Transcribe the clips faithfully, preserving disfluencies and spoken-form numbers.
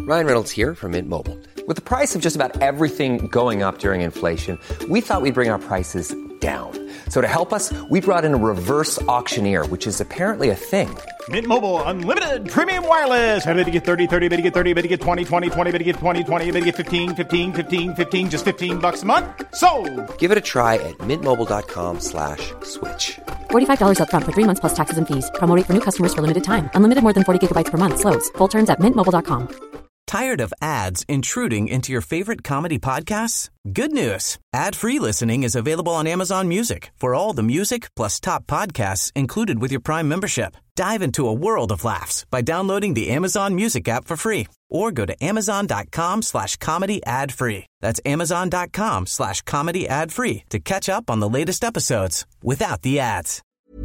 Ryan Reynolds here from Mint Mobile. With the price of just about everything going up during inflation, we thought we'd bring our prices down. So to help us, we brought in a reverse auctioneer, which is apparently a thing. Mint Mobile Unlimited Premium Wireless. How to get thirty, thirty, how to get thirty, how to get twenty, twenty, twenty, how to get twenty, twenty, how to get fifteen, fifteen, fifteen, fifteen, just fifteen bucks a month? Sold! Give it a try at mintmobile.com slash switch. forty-five dollars up front for three months plus taxes and fees. Promo rate for new customers for limited time. Unlimited more than forty gigabytes per month. Slows full terms at mint mobile dot com. Tired of ads intruding into your favorite comedy podcasts? Good news. Ad-free listening is available on Amazon Music for all the music plus top podcasts included with your Prime membership. Dive into a world of laughs by downloading the Amazon Music app for free or go to amazon.com slash comedy ad free. That's amazon.com slash comedy ad free to catch up on the latest episodes without the ads.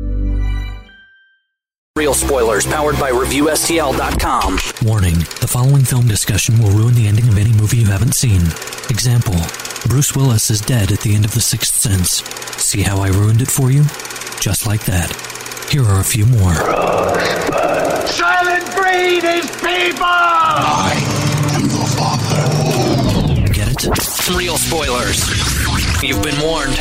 Real spoilers powered by Review S T L dot com. Warning, the following film discussion will ruin the ending of any movie you haven't seen. Example, Bruce Willis is dead at the end of The Sixth Sense. See how I ruined it for you? Just like that. Here are a few more. Rosebud. Silent breed is people! I am the father. Get it? Real spoilers. You've been warned.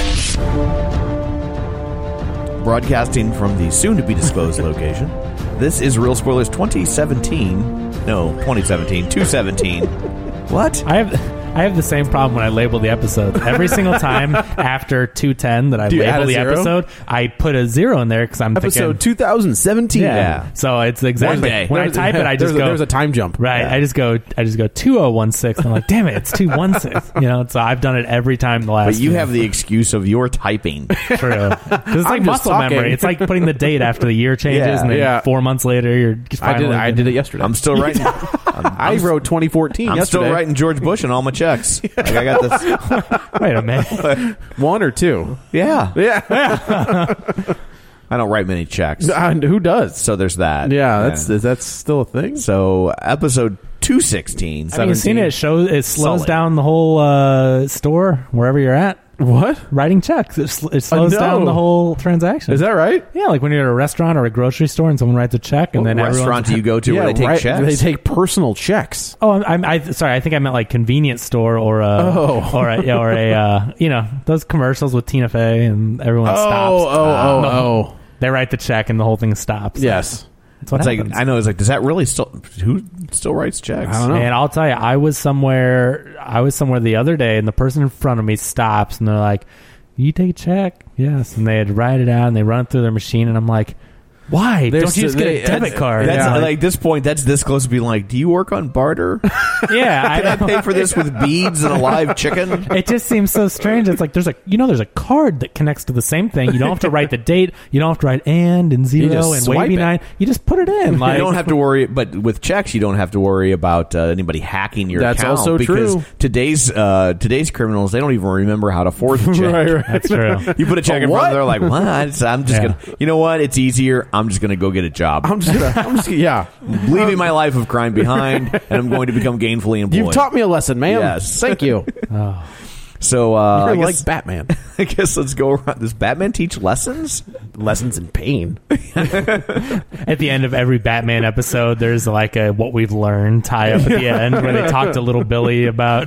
Broadcasting from the soon-to-be-disclosed location, this is Real Spoilers twenty seventeen. No, twenty seventeen. two seventeen. What? I have I have the same problem when I label the episodes. Every single time after two ten that I label the zero? episode, I put a zero in there because I'm episode thinking... twenty seventeen. Yeah. yeah. So it's exactly... When there's, I type it, I just there's go... A, there's a time jump. Right. Yeah. I just go I just go two oh one six. I'm like, damn it, it's two one six. You know, so I've done it every time the last... But you year. have the excuse of your typing. True. Because it's like muscle talking. memory. It's like putting the date after the year changes Yeah. and then Yeah. four months later you're finally... I did, I did it yesterday. I'm still writing... I'm, I I'm, wrote twenty fourteen I'm yesterday. still writing George Bush in all my checks. Like I got this... Wait a minute. One or two? Yeah. Yeah. I don't write many checks. Uh, who does? So there's that. Yeah, that's is that still a thing? So episode two sixteen. Have you seen it? It shows it slows Solid. down the whole uh, store wherever you're at. What? Writing checks. It, sl- it slows Uh, no. down the whole transaction. Is that right? Yeah, like when you're at a restaurant or a grocery store and someone writes a check and What then restaurant everyone's... do you go to yeah, where they take right. checks? They take personal checks. Oh, I'm, I'm I, sorry. I think I meant like convenience store or a Oh. or a, yeah, or a uh, you know, those commercials with Tina Fey and everyone Oh, stops. oh, oh, No, oh. They write the check and the whole thing stops. Yes. That's what It's happens. like I know. It's like, does that really still? Who still writes checks? I don't know. And I'll tell you, I was somewhere. I was somewhere the other day, and the person in front of me stops, and they're like, "You take a check?" Yes, and they had to write it out, and they run it through their machine, and I'm like, "Why? They're Don't you just so- get they- a debit that's- card?" That's Yeah. like this point. That's this close to being like, do you work on barter? yeah, Can I pay for this with beads and a live chicken? It just seems so strange. It's like there's a you know there's a card that connects to the same thing. You don't have to write the date. You don't have to write and and You zero just and swipe wavy it. nine. You just put it in. Like, you don't have to worry, but with checks, you don't have to worry about uh, anybody hacking your That's account. also because true. Today's uh, today's criminals, they don't even remember how to forward the check. Right, right. That's true. You put a check A in front what? of them, they're like, what? I'm just Yeah. gonna. You know what? It's easier. I'm just gonna go get a job. I'm just gonna. I'm just yeah. leaving my life of crime behind, and I'm going to become gainfully employed. You've taught me a lesson, ma'am. Yes. Thank you. Oh. So uh, You're I like guess, Batman. I guess let's go around. Does Batman teach lessons? Lessons in pain. At the end of every Batman episode, there's like a what we've learned tie up at the end where they talk to little Billy about.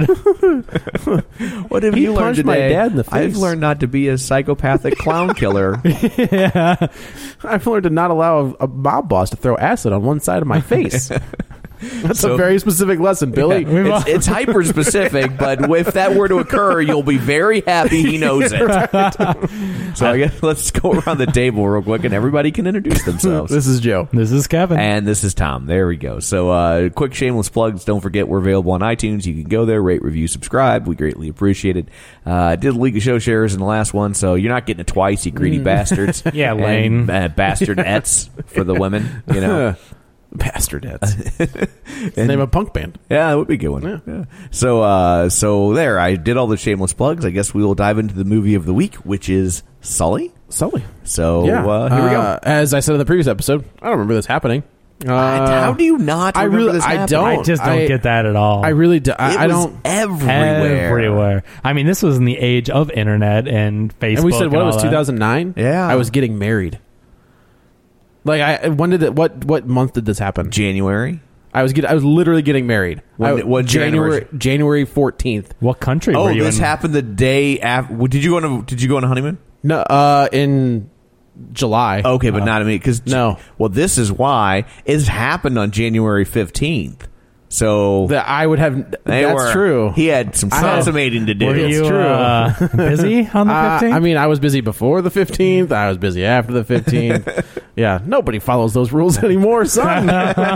What have He you learned punched today? my dad in the I've face. learned not to be a psychopathic clown killer. yeah. I've learned to not allow a, a mob boss to throw acid on one side of my face. That's So- a very specific lesson, Billy. Yeah, it's, it's hyper specific, but if that were to occur, you'll be very happy he knows it. So I guess let's go around the table real quick, and everybody can introduce themselves. This is Joe. This is Kevin. And this is Tom. There we go. So, uh, quick shameless plugs. Don't forget we're available on iTunes. You can go there, rate, review, subscribe. We greatly appreciate it. Uh, did the League of Show Shares in the last one, so you're not getting it twice, you greedy bastards. Yeah, And, Lane. uh, bastard-ettes for the women, you know. Bastardettes. It's the name of a punk band. Yeah, that would be a good one. Yeah. Yeah. So, uh, so there, I did all the shameless plugs. I guess we will dive into the movie of the week, which is Sully. Sully. So, Yeah. uh, here we go. Uh, as I said in the previous episode, I don't remember this happening. Uh, How do you not I remember really- this I happening? don't. I just don't I- get that at all. I really do. I, It I was don't. everywhere. Everywhere. I mean, this was in the age of internet and Facebook. And we said what it all was that. two thousand nine. Yeah. I was getting married. Like I when did it? What what month did this happen? January. I was get, I was literally getting married. When- I, what January January fourteenth. What country Oh, were you this in? happened the day after. Did you go on a Did you go on a honeymoon? No, uh, in July. Okay, but not I mean because No. Well, this is why it happened on January fifteenth. So That I would have. they That's were- true. He had some I had- consummating to do. Were you true. uh, busy on the Uh, fifteenth? I mean, I was busy before the fifteenth. I was busy after the fifteenth. Yeah, nobody follows those rules anymore, son.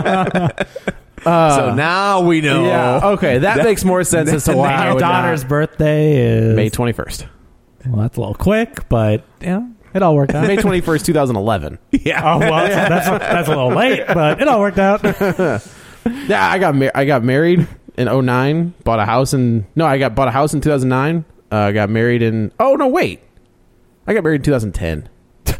so now we know. Yeah, okay, that, makes more sense as to why I Your would daughter's not. birthday is May twenty-first. Well, that's a little quick, but yeah, it all worked out. May twenty-first, twenty eleven. Yeah. Oh well, that's that's a little late, but it all worked out. Yeah, I got mar- I got married in oh nine. Bought a house in no, I got bought a house in two thousand nine. Uh, I got married in oh no wait, I got married in two thousand ten.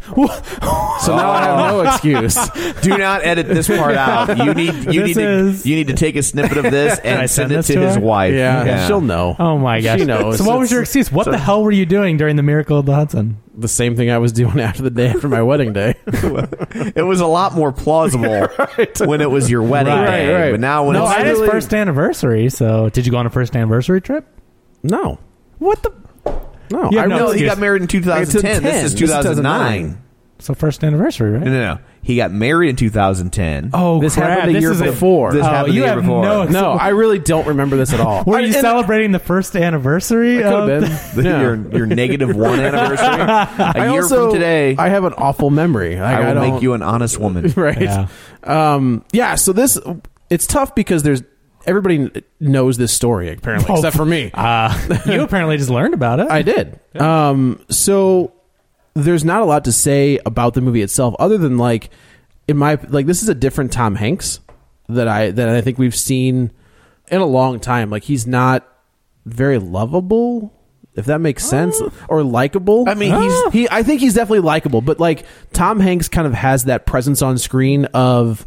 So now I have no excuse. Do not edit this part out. You need you This need is- to you need to take a snippet of this I and send send it this to, to his her? wife. Yeah, she'll know. Oh my gosh, She knows. So what was It's- your excuse? What the hell were you doing during the Miracle of the Hudson? The same thing I was doing after the day after my wedding day. It was a lot more plausible when it was your wedding Right, day. right. But now when No, it's I had really- his first anniversary. So did you go on a first anniversary trip? No, What the? no, You I have no, no really, he excuse. got married in two thousand ten. This is two thousand nine. So first anniversary, right? No, no, no. He got married in two thousand ten. Oh, This crap. happened a This year is before. This oh, happened you the year have before. no. no, I really don't remember this at all. Were I- you and- celebrating the first anniversary? It could of have been. Yeah. your your negative one anniversary. A I year also, from today, I have an awful memory. Like, I will don't- make you an honest woman. right. Yeah. Um, yeah. So this, it's tough because there's everybody knows this story apparently, Oh, except for me. Uh, you apparently just learned about it. I did. Um, so there's not a lot to say about the movie itself, other than like, in my like, this is a different Tom Hanks that I that I think we've seen in a long time. Like, he's not very lovable, if that makes sense, or likable. I mean, he's- he. I think he's definitely likable, but like Tom Hanks kind of has that presence on screen of.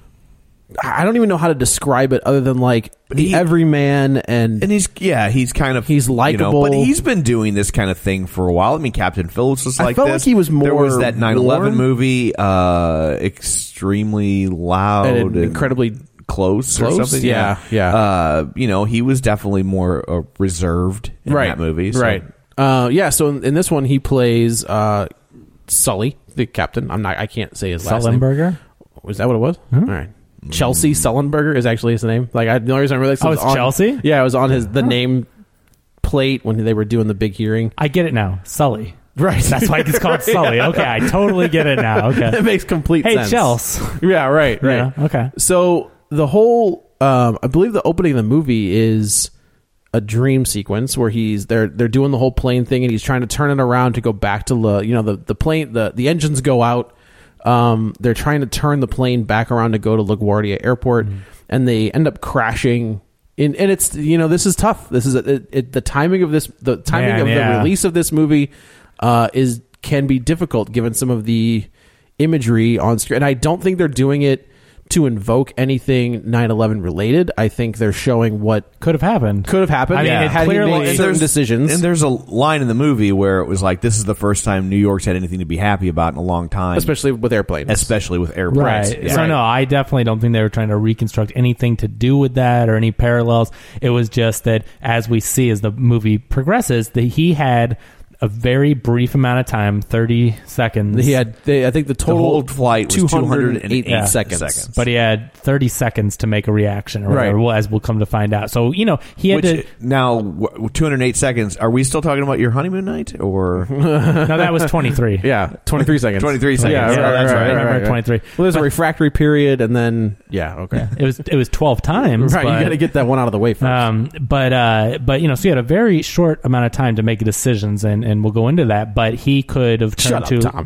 I don't even know how to describe it other than like the he- everyman and And he's yeah, he's kind of He's you know, likable. but he's been doing this kind of thing for a while. I mean, Captain Phillips was I like felt this. like he was There was more that nine eleven warm. movie, uh, extremely loud, and and incredibly close, or Close? something. Yeah, yeah. Uh, you know, he was definitely more uh, reserved in right that movie. So. right uh yeah so in, in this one he plays uh Sully, the captain. I'm not I can't say his last name. Sullenberger. Was that what it was? All right. Chelsea Sullenberger is actually his name. Like, I, the only reason I remember that Oh, was it's on, Chelsea? Yeah, it was on his the name plate when they were doing the big hearing. I get it now. Sully. Right. That's why it's called Sully. Okay, I totally get it now. Okay. It makes complete Hey, sense. Chels. Yeah, right, right. Yeah, okay. So the whole, um, I believe the opening of the movie is a dream sequence where he's they're they're doing the whole plane thing and he's trying to turn it around to go back to the you know the the plane the the engines go out. Um, they're trying to turn the plane back around to go to LaGuardia Airport, Mm-hmm. and they end up crashing. In and it's you know this is tough. This is a, it, it, the timing of this the timing Man, of yeah. the release of this movie uh, is can be difficult given some of the imagery on screen. And I don't think they're doing it to invoke anything nine eleven related. I think they're showing what Could have happened. could have happened. I mean, yeah. it had he clearly- made and certain there's- decisions. And there's a line in the movie where it was like, this is the first time New York's had anything to be happy about in a long time. especially with airplanes. Especially with airplanes. Right. Yeah. So no, I definitely don't think they were trying to reconstruct anything to do with that or any parallels. It was just that as we see as the movie progresses, that he had a very brief amount of time, thirty seconds. He had, they, I think, the The total whole flight was two hundred eight yeah. seconds. seconds. but he had thirty seconds to make a reaction, or Right. whatever, well, as we'll come to find out. So, you know, he had Which, to... now, w- two hundred eight seconds. Are we still talking about your honeymoon night? Or No, that was twenty-three. Yeah, twenty-three seconds. twenty-three seconds. Yeah, Yeah, right, that's right, right. I right, remember right. twenty-three. Well, there's a refractory period, and then yeah, okay, It was it was twelve times. right. but- You got to get that one out of the way first. Um, but uh, but you know, so he had a very short amount of time to make decisions, and, and we'll go into that. But he could have turned Shut up, to Tom.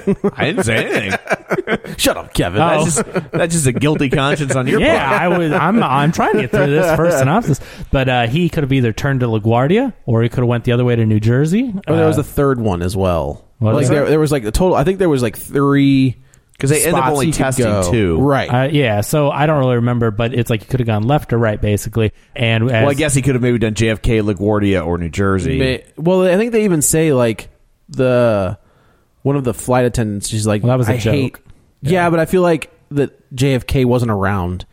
I didn't say anything. Shut up, Kevin. Oh. That's, just, that's just a guilty conscience on your yeah, part. I was. I'm I'm trying to get through this first synopsis. But uh, he could have either turned to LaGuardia, or he could have went the other way to New Jersey. Oh, there was Uh, a third one as well. What Like is there, that? there was like a total. I think there was like three Because they end up spots only he could testing go. two. Right. Uh, yeah, so I don't really remember, but it's like he could have gone left or right, basically. And as, Well, I guess he could have maybe done J F K, LaGuardia, or New Jersey. May- well, I think they even say like the one of the flight attendants. She's like, Well, that was a I joke. hate. Yeah. but I feel like that J F K wasn't around.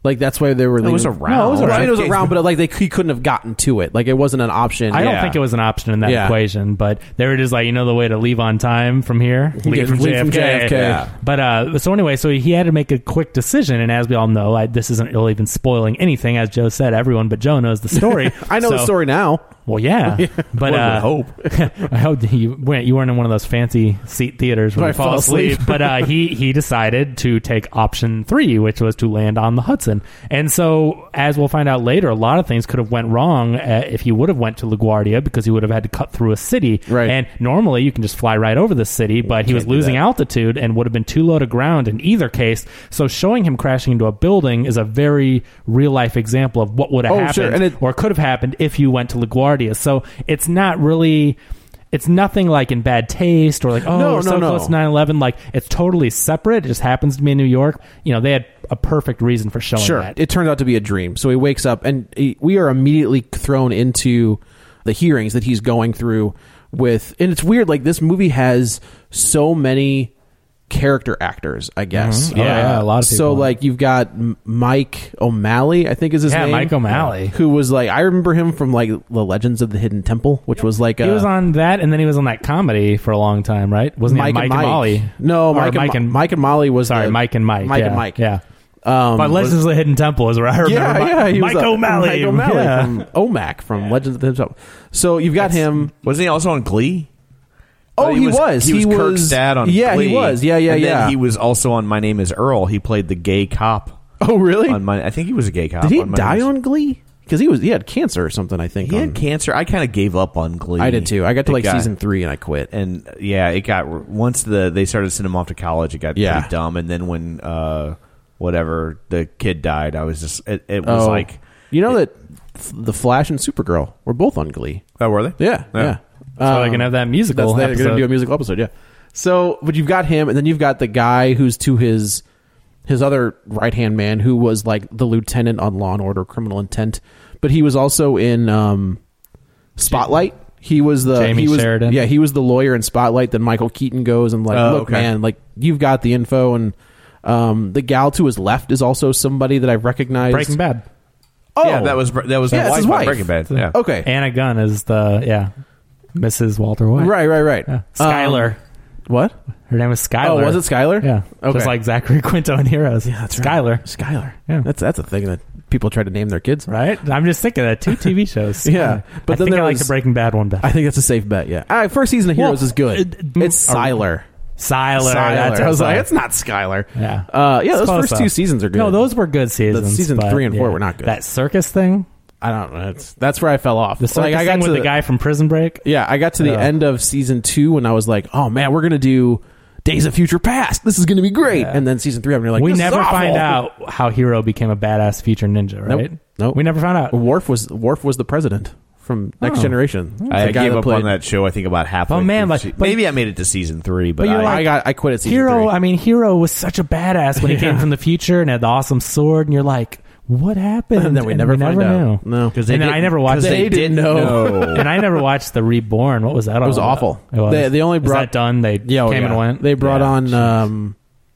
Like that's why they were. It was leaving- around. No, it was around. Right. It was around, but like they he couldn't have gotten to it. Like it wasn't an option. I don't Yeah. think it was an option in that Yeah. equation, but they were just like, you know, the way to leave on time from here, leave Get- from leave J F K. from J F K. Yeah. But uh, so anyway, so he had to make a quick decision, and as we all know, I, this isn't really even spoiling anything. As Joe said, everyone but Joe knows the story. I know So- the story now. Well, yeah, but One would uh, hope. I hope you weren't you weren't in one of those fancy seat theaters where Where you I fall fall asleep. asleep. But uh, he he decided to take option three, which was to land on the Hudson. And so, as we'll find out later, a lot of things could have went wrong uh, if he would have went to LaGuardia, because he would have had to cut through a city. Right. And normally you can just fly right over the city, but he was losing altitude and would have been too low to ground in either case. So showing him crashing into a building is a very real life example of what would have Oh, happened sure. And it- or could have happened if you went to LaGuardia. So it's not really, it's nothing like in Bad Taste or like, oh, No, we're so no, no. close to nine eleven. Like, it's totally separate. It just happens to be in New York. You know, they had a perfect reason for showing Sure. that. It turned out to be a dream. So he wakes up, and he, we are immediately thrown into the hearings that he's going through with. And it's weird. Like, this movie has so many character actors, I guess. Mhm. Yeah, yeah, a lot of people. So, like, you've got M- Mike O'Malley, I think is his Yeah, name. Mike O'Malley. Who was like, I remember him from, like, The Legends of the Hidden Temple, which was like He a. was on that, and then he was on that comedy for a long time, right? Wasn't Mike, he on and Mike Mike. and Molly? No, Or Mike, Mike and, and Mike and Molly was Sorry, the- Mike and Mike. Mike yeah, and Mike. Yeah. Um, But Legends of the Hidden Temple is where I remember yeah, Mi- yeah, he Mike was a- O'Malley. Mike O'Malley Yeah. from O M A C from Legends of the Hidden Temple. So you've got him. Wasn't he also on Glee? Oh, Uh, he was. He was He Kirk's was- dad on yeah, he Glee. was. Yeah, yeah, and yeah. Then he was also on My Name Is Earl. He played the gay cop. Oh, really? On my, I think he was a gay cop. Did he on My die Name Is- on Glee? Because he was he had cancer or something. I think He on- had cancer. I kind of gave up on Glee. I did too. I got to It like got- season three and I quit. and yeah, it got once the they started sending him off to college. It got Yeah. pretty dumb. And then when uh, whatever the kid died, I was just it, it was Oh. like You know that F- the Flash and Supergirl were both on Glee. oh were they? Yeah, yeah. So they can have that musical That's, they're going to episode. do a musical episode. Yeah. So, but you've got him, and then you've got the guy who's to his his other right hand man, who was like the lieutenant on Law and Order: Criminal Intent, but he was also in um, Spotlight. He was the Jamie he was Sheridan? yeah he was the lawyer in Spotlight. Then Michael Keaton goes and like, Oh, look, okay. man, like you've got the info, and um, the gal to his left is also somebody that I've recognized. Breaking Bad. Oh, Yeah, that was that was Yeah, the it's wife his on wife. Breaking Bad. Yeah. okay. Anna Gunn is the, yeah, Missus Walter White. Right, right, right. Yeah. Skylar. Um, what? Her name was Skylar. Oh, was it Skylar? Yeah. Okay. Just like Zachary Quinto in Heroes. Yeah, that's Skylar. right. Skylar. Yeah. That's that's a thing that people try to name their kids. Right? I'm just thinking of two T V shows. Yeah. But But I then think there I like was- the Breaking Bad one better. I think that's a safe bet. Yeah. All right, first season of Heroes Well, is good. it- it's uh, Sylar. Sylar. Sylar. That's I was what like, thought. it's not Skylar. Yeah. Uh, yeah, It's those close, first though. two seasons are good. No, those were good seasons. season but, three and four yeah. were not good. That circus thing? I don't know. It's, that's where I fell off. The circus Like, I got thing to with the, guy from Prison Break? Yeah, I got to the Yeah. end of season two and I was like, oh man, we're gonna do Days of Future Past. This is gonna be great. Yeah. And then season three, I'm like, we this is never awful. find out how Hero became a badass future ninja, right? Nope. Nope. We never found out. Worf was Worf was the president from Next Oh. Generation. I The guy gave that up played- on that show. I think about halfway. Oh, man, through like- se- but- maybe I made it to season three, but, But you're I, like- I got I quit at season Hero, three. I mean, Hero was such a badass when he came from the future and had the awesome sword, and you're like, what happened? And then we never find never out. knew. No. 'Cause they and then I didn't- never watched 'cause it. they didn't know. and I never watched the Reborn. What was that all It was about? awful. It was. They- they only Is brought- that done? They Yeah, oh, came yeah. and went. They brought Yeah. on um,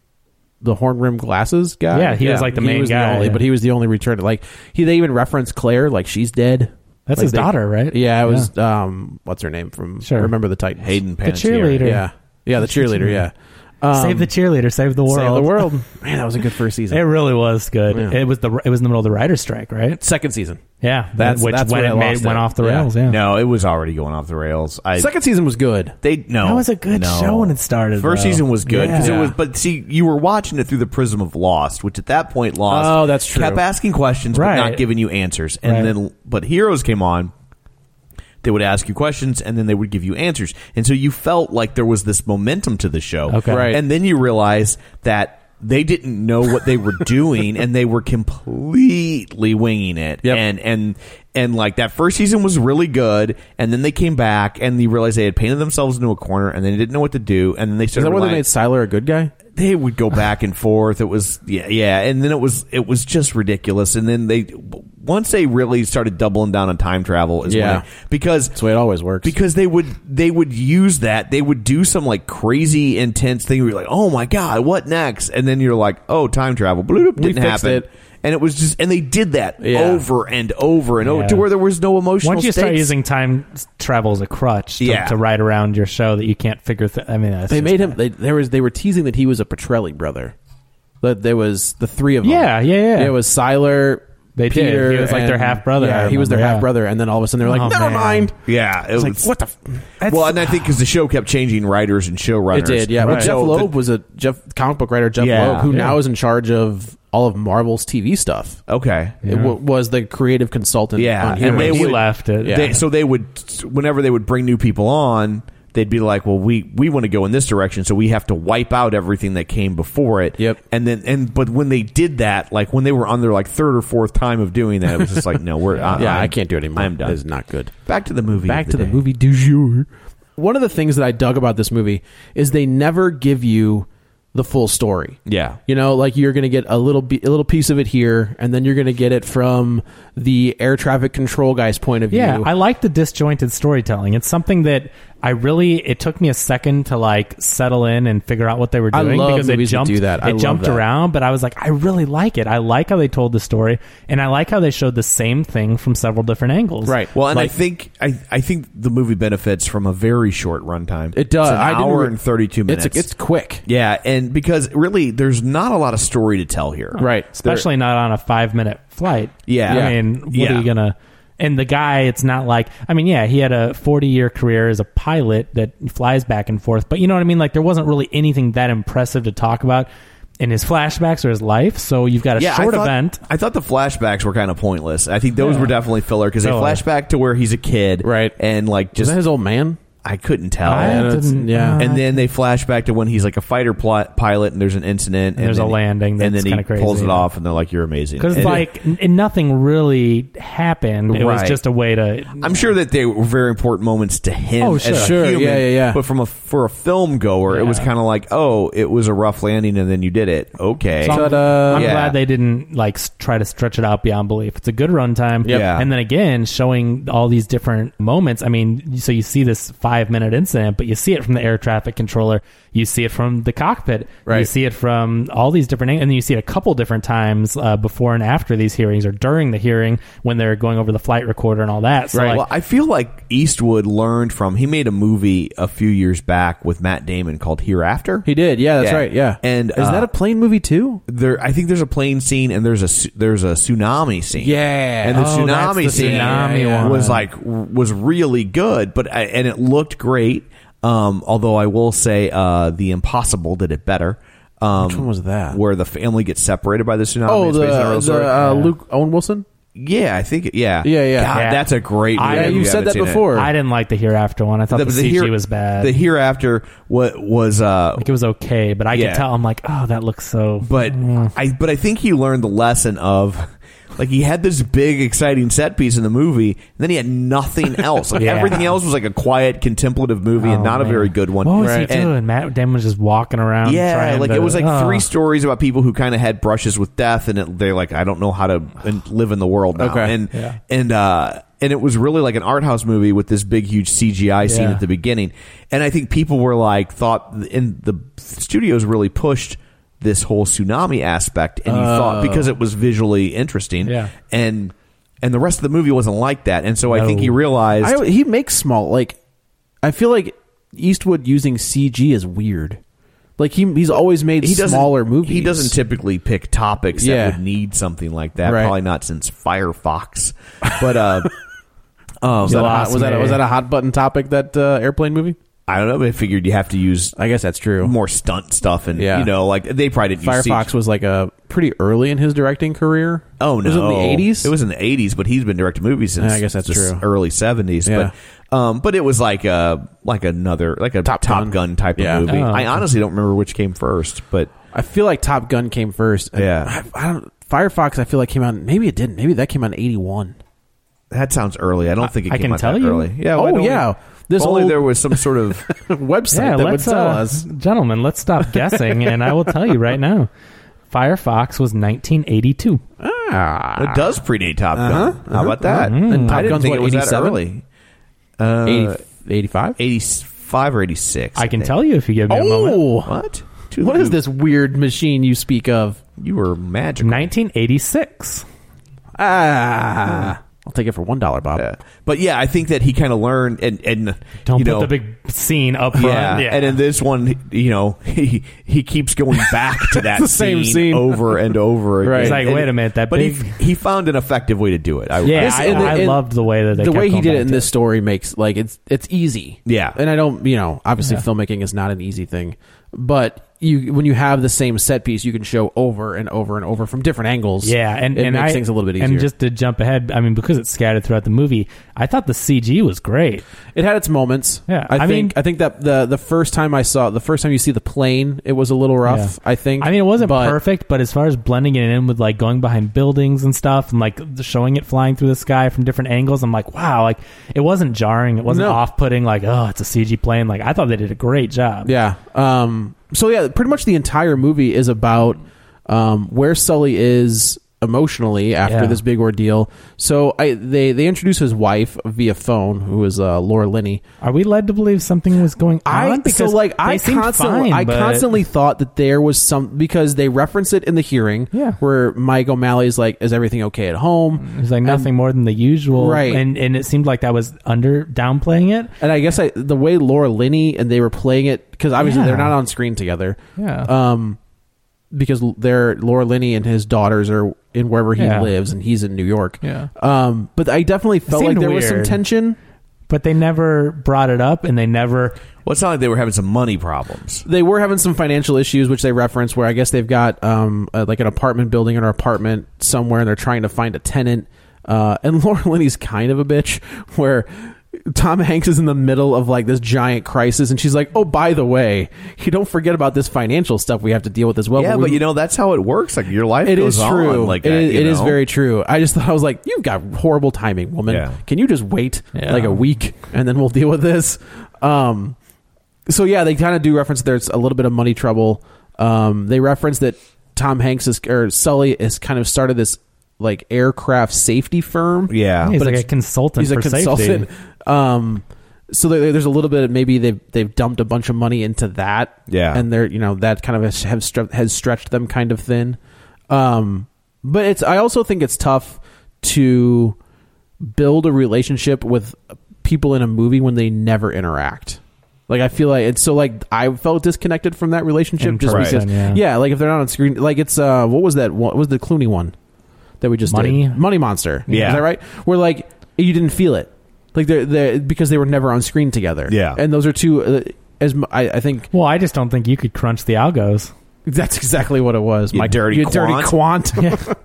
the horn rim glasses guy. Yeah, he was like the He main was guy, only, yeah. but he was the only return. Like he, they even referenced Claire, like she's dead. That's Like, his they- daughter, right? Yeah, it was. Um, what's her name from? Sure. Remember the Titans? Hayden The Panettiere. cheerleader. Yeah, yeah, the cheerleader. Yeah, um, Save the cheerleader, save the world. Save the world. Man, that was a good first season. It really was good. Yeah. It was the it was in the middle of the writer's strike, right? Second season. Yeah, That's- which that's when when it I made, lost went it. off the Yeah. rails. Yeah, No, it was already going off the rails. I, Second season was good. They no, That was a good no. show when it started, First though. season was good because Yeah. it was, but see, you were watching it through the prism of Lost, which at that point Lost. Oh, that's true. Kept asking questions Right. but not giving you answers, and Right. then but Heroes came on. They would ask you questions and then they would give you answers, and so you felt like there was this momentum to the show. Okay. Right. And then you realize that they didn't know what they were doing and they were completely winging it. Yep. And and and like that first season was really good, and then they came back and you realized they had painted themselves into a corner and they didn't know what to do, and then they Is started that why they relying- made Sylar a good guy? they would go back and forth. It was yeah, yeah, and then it was it was just ridiculous. And then they once they really started doubling down on time travel is Yeah. when it, because That's the way it always works. because they would they would use that they would do some like crazy intense thing where you're like, oh my god, what next? And then you're like, oh, time travel, bloop, We didn't fixed happen. it. And it was just, and they did that Yeah. over and over and over Yeah. to where there was no emotional Once you stakes. start using time travel as a crutch to, Yeah. to ride around your show that you can't figure th- I mean that's They just made him. bad. They, there was. They were teasing that he was a Petrelli brother. That there was the three of them. Yeah, yeah, yeah. It was Siler. They did. Peter, He was like their and- half-brother, Yeah, I he was their remember, half yeah. brother, and then all of a sudden they were like, Oh, "Never man. mind." Yeah, it It's was like, what the? F-? well, and I think because the show kept changing writers and showrunners. It did. Yeah. Well, Right. Jeff So the- Loeb was a Jeff comic book writer. Jeff Yeah. Loeb, who Yeah. now is in charge of all of Marvel's T V stuff. Okay. It w- was the creative consultant. Yeah, on and Heroes. they He would- left it. Yeah. They, so they would, whenever they would bring new people on, they'd be like, "Well, we we want to go in this direction, so we have to wipe out everything that came before it." Yep. And then, and but when they did that, like when they were on their like third or fourth time of doing that, it was just like, "No, we're I, yeah, I'm, I can't do it anymore. I'm done. It's not good. Back to the movie. Back of to the day. movie du jour. One of the things that I dug about this movie is they never give you the full story. Yeah. You know, like you're going to get a little be- a little piece of it here, and then you're going to get it from the air traffic control guy's point of view. Yeah, I like the disjointed storytelling. It's something that I really, it took me a second to like settle in and figure out what they were I doing love because it movies that jumped, do that. I it love jumped that. around, but I was like, I really like it. I like how they told the story, and I like how they showed the same thing from several different angles. Right. Well, and Like- I think I, I think the movie benefits from a very short runtime. It does. It's an I didn't hour re- and thirty-two minutes. It's it's quick. yeah, and because really, there's not a lot of story to tell here. Right. Especially not on a five minute flight. Yeah. I Yeah. mean, what Yeah. are you going to. And the guy, it's not like, I mean, yeah, he had a forty year career as a pilot that flies back and forth, but you know what I mean? Like, there wasn't really anything that impressive to talk about in his flashbacks or his life. So you've got a Yeah, short I thought, event. I thought the flashbacks were kind of pointless. I think those Yeah. were definitely filler because they Filler. flash back to where he's a kid, Right. And like Is just that his old man? I couldn't tell. I Yeah, that's- didn't- yeah. And then they flash back to when he's like a fighter pl- pilot, and there's an incident, And there's then a he- landing and that's then he kinda crazy, pulls it yeah. off, and they're like, "You're amazing." Because, And- like, n- nothing really happened. It was Right. just a way to. I'm sure that they were very important moments to him Oh, as sure. a Sure, human. yeah, yeah, yeah. But from a for a film goer, it was Yeah. kind of like, "Oh, it was a rough landing, and then you did it." Okay. So I'm, Ta-da. I'm Yeah. glad they didn't like s- try to stretch it out beyond belief. It's a good runtime. Yep. Yeah. And then again, showing all these different moments. I mean, so you see this five minute incident, but you see it from the air traffic controller. You see it from the cockpit. You Right. see it from all these different, ang- and then you see it a couple different times uh, before and after these hearings, or during the hearing when they're going over the flight recorder and all that. So Right. like, well, I feel like Eastwood learned from. He made a movie a few years back with Matt Damon called Hereafter. He did. Yeah, that's Yeah. right. Yeah. And, is uh, that a plane movie too? There, I think there's a plane scene and there's a su- there's a tsunami scene. Yeah. and the Oh, that's tsunami the scene tsunami one. was like was really good, but I, and it looked great. Um, although I will say, uh, The Impossible did it better. Um, Which one was that? Where the family gets separated by the tsunami. Oh, It's based on a real the, story. the uh, Yeah. Luke Owen Wilson. yeah, I think. it- Yeah, Yeah, yeah. God, Yeah. that's a great. I- movie Yeah, if you said haven't that seen it. before. I didn't like the hereafter one. I thought the, C G here- was bad. The Hereafter what was uh, like it was okay, but I Yeah. could tell. I'm like, oh, that looks so. but I but I think he learned the lesson of like he had this big exciting set piece in the movie, and then he had nothing else. Like Yeah. everything else was like a quiet, contemplative movie, and Oh, not a man. very good one. What was Right. he And- doing? Matt Damon was just walking around. Yeah, trying like to- it was like oh. three stories about people who kind of had brushes with death, and it, they're like, I don't know how to in- live in the world now. Okay. And Yeah. and uh, and it was really like an art house movie with this big, huge C G I scene Yeah. at the beginning. And I think people were like, thought, and the studios really pushed this whole tsunami aspect, and you thought because it was visually interesting, Yeah. and and the rest of the movie wasn't like that. And so I No. think he realized. I, he makes small. Like, I feel like Eastwood using C G is weird. Like he he's always made he doesn't- smaller movies. He doesn't typically pick topics Yeah. that would need something like that. Right. Probably not since Firefox. But uh, um, Was that, a hot, lost was, that a, me. was that a hot button topic? That uh, airplane movie? I don't know. But I figured you have to use I guess that's true. more stunt stuff, and Yeah. you know, like they probably didn't. use Firefox C G. was like a pretty early in his directing career. Oh no, was it in the eighties? It was in the eighties, but he's been directing movies since I guess that's the true. early seventies. Yeah. But um, but it was like a like another like a Top, Gun. Gun type Yeah. of movie. Oh, I okay. honestly don't remember which came first, but I feel like Top Gun came first. And Yeah. I, I don't. Firefox, I feel like came out. Maybe it didn't. Maybe that came out in eighty-one. that sounds early. I don't think it I came can out tell that you. early. Yeah. Oh, why don't we- yeah. This If only old- there was some sort of Website Yeah, that would let's, tell uh, us. gentlemen, let's stop guessing, and I will tell you right now. Firefox was nineteen eighty-two. Ah, It does predate Top Gun. Uh-huh, How about that? uh-huh. And Top I didn't Gun's think what, it was that eighty-seven? early. Uh, eighty-five? eighty-five or eighty-six. I can think. tell you if you give me a moment. Oh, What? Two what is new- this weird machine you speak of? You were magical. nineteen eighty-six. Ah, I'll take it for one dollar, Bob. Yeah. But yeah, I think that he kind of learned and and Don't you put know, the big scene up front. Yeah. Yeah. And in this one, you know, he he keeps going back to that the same scene, scene. over and over again. Right. It's like, And- wait a minute, that but big- he he found an effective way to do it. I, Yeah, This- I, and the- I and loved the way that they the kept way he going did back it in to this story makes like it's it's easy. Yeah. and I don't, you know, obviously Yeah. filmmaking is not an easy thing, but you when you have the same set piece, you can show over and over and over from different angles. Yeah, and it and makes I, things a little bit easier. And just to jump ahead, I mean, because it's scattered throughout the movie, I thought the C G was great. it had its moments. Yeah, I, I think mean- I think that the the first time I saw the first time you see the plane, it was a little rough. Yeah. I think. I mean, it wasn't but perfect, but as far as blending it in with like going behind buildings and stuff, and like showing it flying through the sky from different angles, I'm like, wow, like it wasn't jarring, it wasn't No. off-putting. Like, oh, it's a C G plane. Like, I thought they did a great job. Yeah. Um, so yeah, pretty much the entire movie is about um, where Sully is emotionally after Yeah. this big ordeal. So I they they introduce his wife via phone, who is uh, Laura Linney. Are we led to believe something was going I on? so like I they seemed constantly fine, I but- constantly thought that there was some because they reference it in the hearing, Yeah. where Mike O'Malley's like, "Is everything okay at home?" It's like nothing And- more than the usual, Right. And and it seemed like that was under downplaying it. And I guess I, the way Laura Linney and they were playing it because obviously Yeah. they're not on screen together. Yeah. Um, because they're Laura Linney and his daughters are in wherever he Yeah. lives, and he's in New York. Yeah. Um, but I definitely felt like seemed there was some weird. tension. But they never brought it up, and they never. Well, it's not like they were having some money problems. They were having some financial issues, which they reference, where I guess they've got um, uh, like an apartment building or an apartment somewhere, and they're trying to find a tenant. Uh, and Laura Linney's kind of a bitch, where Tom Hanks is in the middle of like this giant crisis, and she's like, "Oh, by the way, you don't forget about this financial stuff we have to deal with as well." yeah, we- but you know that's how it works. Like your life It goes is on true. like It that. is- you it is know? very true. I just thought I was like, you've got horrible timing, woman. Yeah. Can you just wait Yeah. like a week and then we'll deal with this? Um, so yeah, they kind of do reference there's a little bit of money trouble. Um, they reference that Tom Hanks is or Sully has kind of started this like aircraft safety firm. Yeah, He's But like a it's- consultant He's a for consultant. safety. Um, so there, there's a little bit of maybe they've they've dumped a bunch of money into that. Yeah. and they're you know that kind of has have stre- has stretched them kind of thin. Um, but it's I also think it's tough to build a relationship with people in a movie when they never interact. Like I feel like it's so like I felt disconnected from that relationship In just person, because yeah. like if they're not on screen, like it's uh what was that one, what was the Clooney one that we just Money? did? Money Monster. Yeah. Is that right? Where like you didn't feel it, like they're, they're because they were never on screen together. Yeah. and those are two. Uh, as m- I, I think Well, I just don't think you could crunch the algos. that's exactly what it was. You My dirty you dirty quant. quant.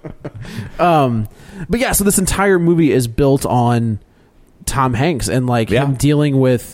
um, but yeah, so this entire movie is built on Tom Hanks and like Yeah. him dealing with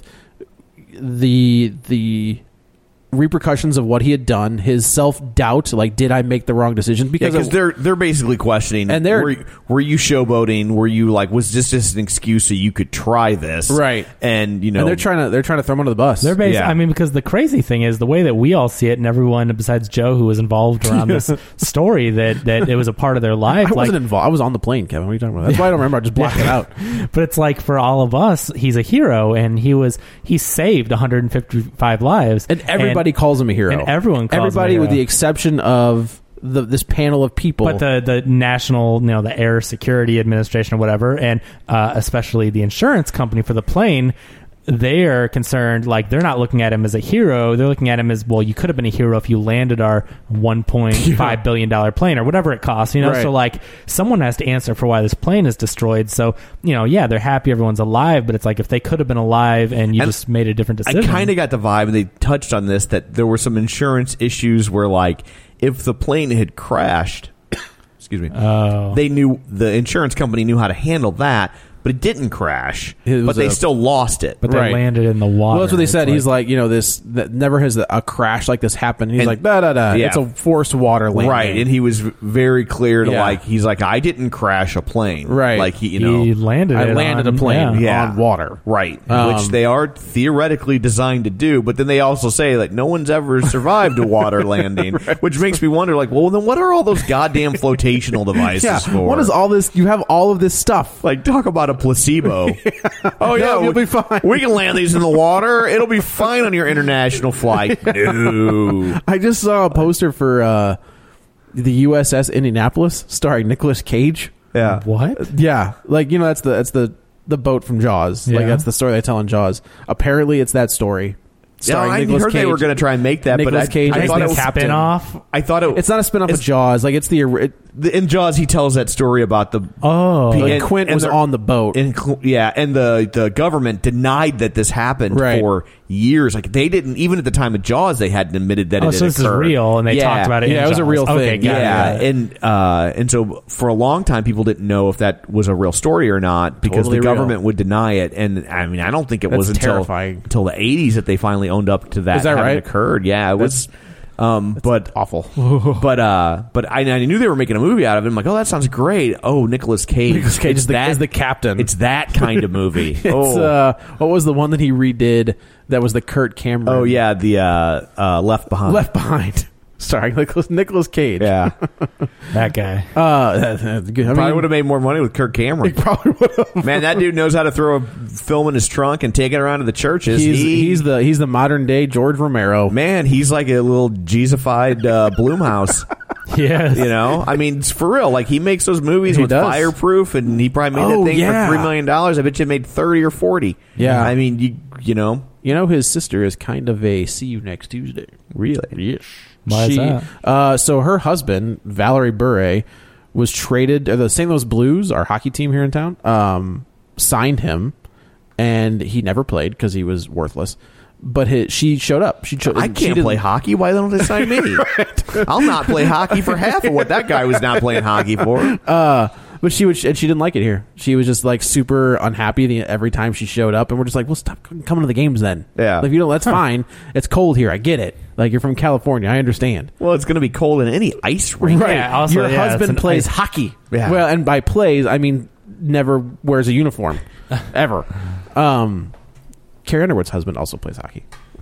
the the repercussions of what he had done, his self doubt, like did I make the wrong decision? because Because they're they're basically questioning. And they're- were, you- were you showboating? Were you like was this just an excuse so you could try this? Right. And you know and they're trying to they're trying to throw him under the bus. They're based. Yeah. I mean, because the crazy thing is the way that we all see it, and everyone besides Joe who was involved around this story, that that it was a part of their life. I like, wasn't involved. I was on the plane, Kevin. What are you talking about? That's why I don't remember. I just blocked it out. but it's like for all of us, he's a hero, and he was he saved one hundred fifty-five lives, And everybody calls him a hero. and everyone calls him a everybody with hero. the exception of the, this panel of people. But the the national, you know, the Air Security Administration or whatever, and uh, especially the insurance company for the plane, they are concerned. Like they're not looking at him as a hero. They're looking at him as, well, you could have been a hero if you landed our one point five billion dollar plane or whatever it costs. You know, Right. so like someone has to answer for why this plane is destroyed. So you know, yeah, they're happy everyone's alive, but it's like if they could have been alive and you And just made a different I decision. kind of got the vibe, and they touched on this, that there were some insurance issues where, like, if the plane had crashed, excuse me, Oh. they knew the insurance company knew how to handle that, but it didn't crash, It but was they a- still lost it. but they Right. landed in the water. well, that's what they It's said. He's like, you know, this that never has a, a crash like this happened. He's And- like, da da da. yeah. It's a forced water landing. Right, and he was very clear to Yeah. like, he's like, I didn't crash a plane. Right. Like, he, you know. he landed. I it landed on- a plane yeah. Yeah. on water. Right, Um, which they are theoretically designed to do, but then they also say like no one's ever survived a water landing, which makes me wonder like, well, then what are all those goddamn flotational devices Yeah. for? What is all this? You have all of this stuff. Like, talk about a placebo. Oh yeah, No, you'll we, be fine. we can land these in the water. It'll be fine on your international flight. No, I just saw a poster for uh, the U S S Indianapolis, starring Nicolas Cage. Yeah. What? Yeah, like you know, that's the that's the the boat from Jaws. Yeah. Like that's the story they tell in Jaws. Apparently, it's that story. Yeah, starring I Nicolas heard Cage. they were going to try and make that, Nicolas but I, Cage I as thought the it was captain. spinoff. I thought it. It's not a spin-off of Jaws. Like it's the it, in Jaws, he tells that story about the Oh, like and- Quint and was the- on the boat. And cl- yeah, and the the government denied that this happened Right. for years. Like they didn't even at the time of Jaws, they hadn't admitted that oh, it had so this is occurred. real, and they Yeah. talked about it. Yeah, in it was a Jaws. real Okay, thing. got it, Yeah, got it. and uh, and so for a long time, people didn't know if that was a real story or not because Totally the real. government would deny it. And I mean, I don't think it That's was until terrifying. until the eighties that they finally owned up to that. Is that having right? Occurred. Yeah, it was. Um, but awful. but uh, but I, I knew they were making a movie out of it. I'm like, oh, that sounds great. Oh, Nicolas Cage. Nicolas Cage It's is the, that, is the captain. It's that kind of movie. It's, oh. uh, what was the one that he redid that was the Kurt Cameron? oh yeah, the uh, uh, Left Behind. Left Behind. Starring Nicolas, Nicolas Cage. Yeah, that guy. Uh, that, that's good. I probably mean, would have made more money with Kirk Cameron. probably would have. Man, that dude knows how to throw a film in his trunk and take it around to the churches. He's, he, he's the he's the modern day George Romero. man. He's like a little Jesusified uh, Bloomhouse. Yes. You know, I mean, it's for real. Like he makes those movies He with does. Fireproof, and he probably made Oh, that thing yeah. for three million dollars. I bet you made thirty or forty. Yeah. I mean, you you know, You know, his sister is kind of a see you next Tuesday. really. Yes. Why is she, that? Uh, so her husband, Valerie Bure, was traded. Uh, the Saint Louis Blues, our hockey team here in town, um, signed him, and he never played because he was worthless. But his, she showed up. She cho- I she can't didn't- play hockey. Why don't they sign me? I'll not play hockey for half of what that guy was not playing hockey for. Uh, but she would, and she didn't like it here. She was just like super unhappy the, every time she showed up, and we're just like, "Well, stop coming to the games then." Yeah. like, if you don't, that's fine. It's cold here. I get it. Like you're from California, I understand. Well, it's going to be cold in any ice rink. Right. Yeah, also, Your yeah, it's husband an plays ice- hockey. Yeah. Well, and by plays, I mean never wears a uniform ever. Um, Carrie Underwood's husband also plays hockey.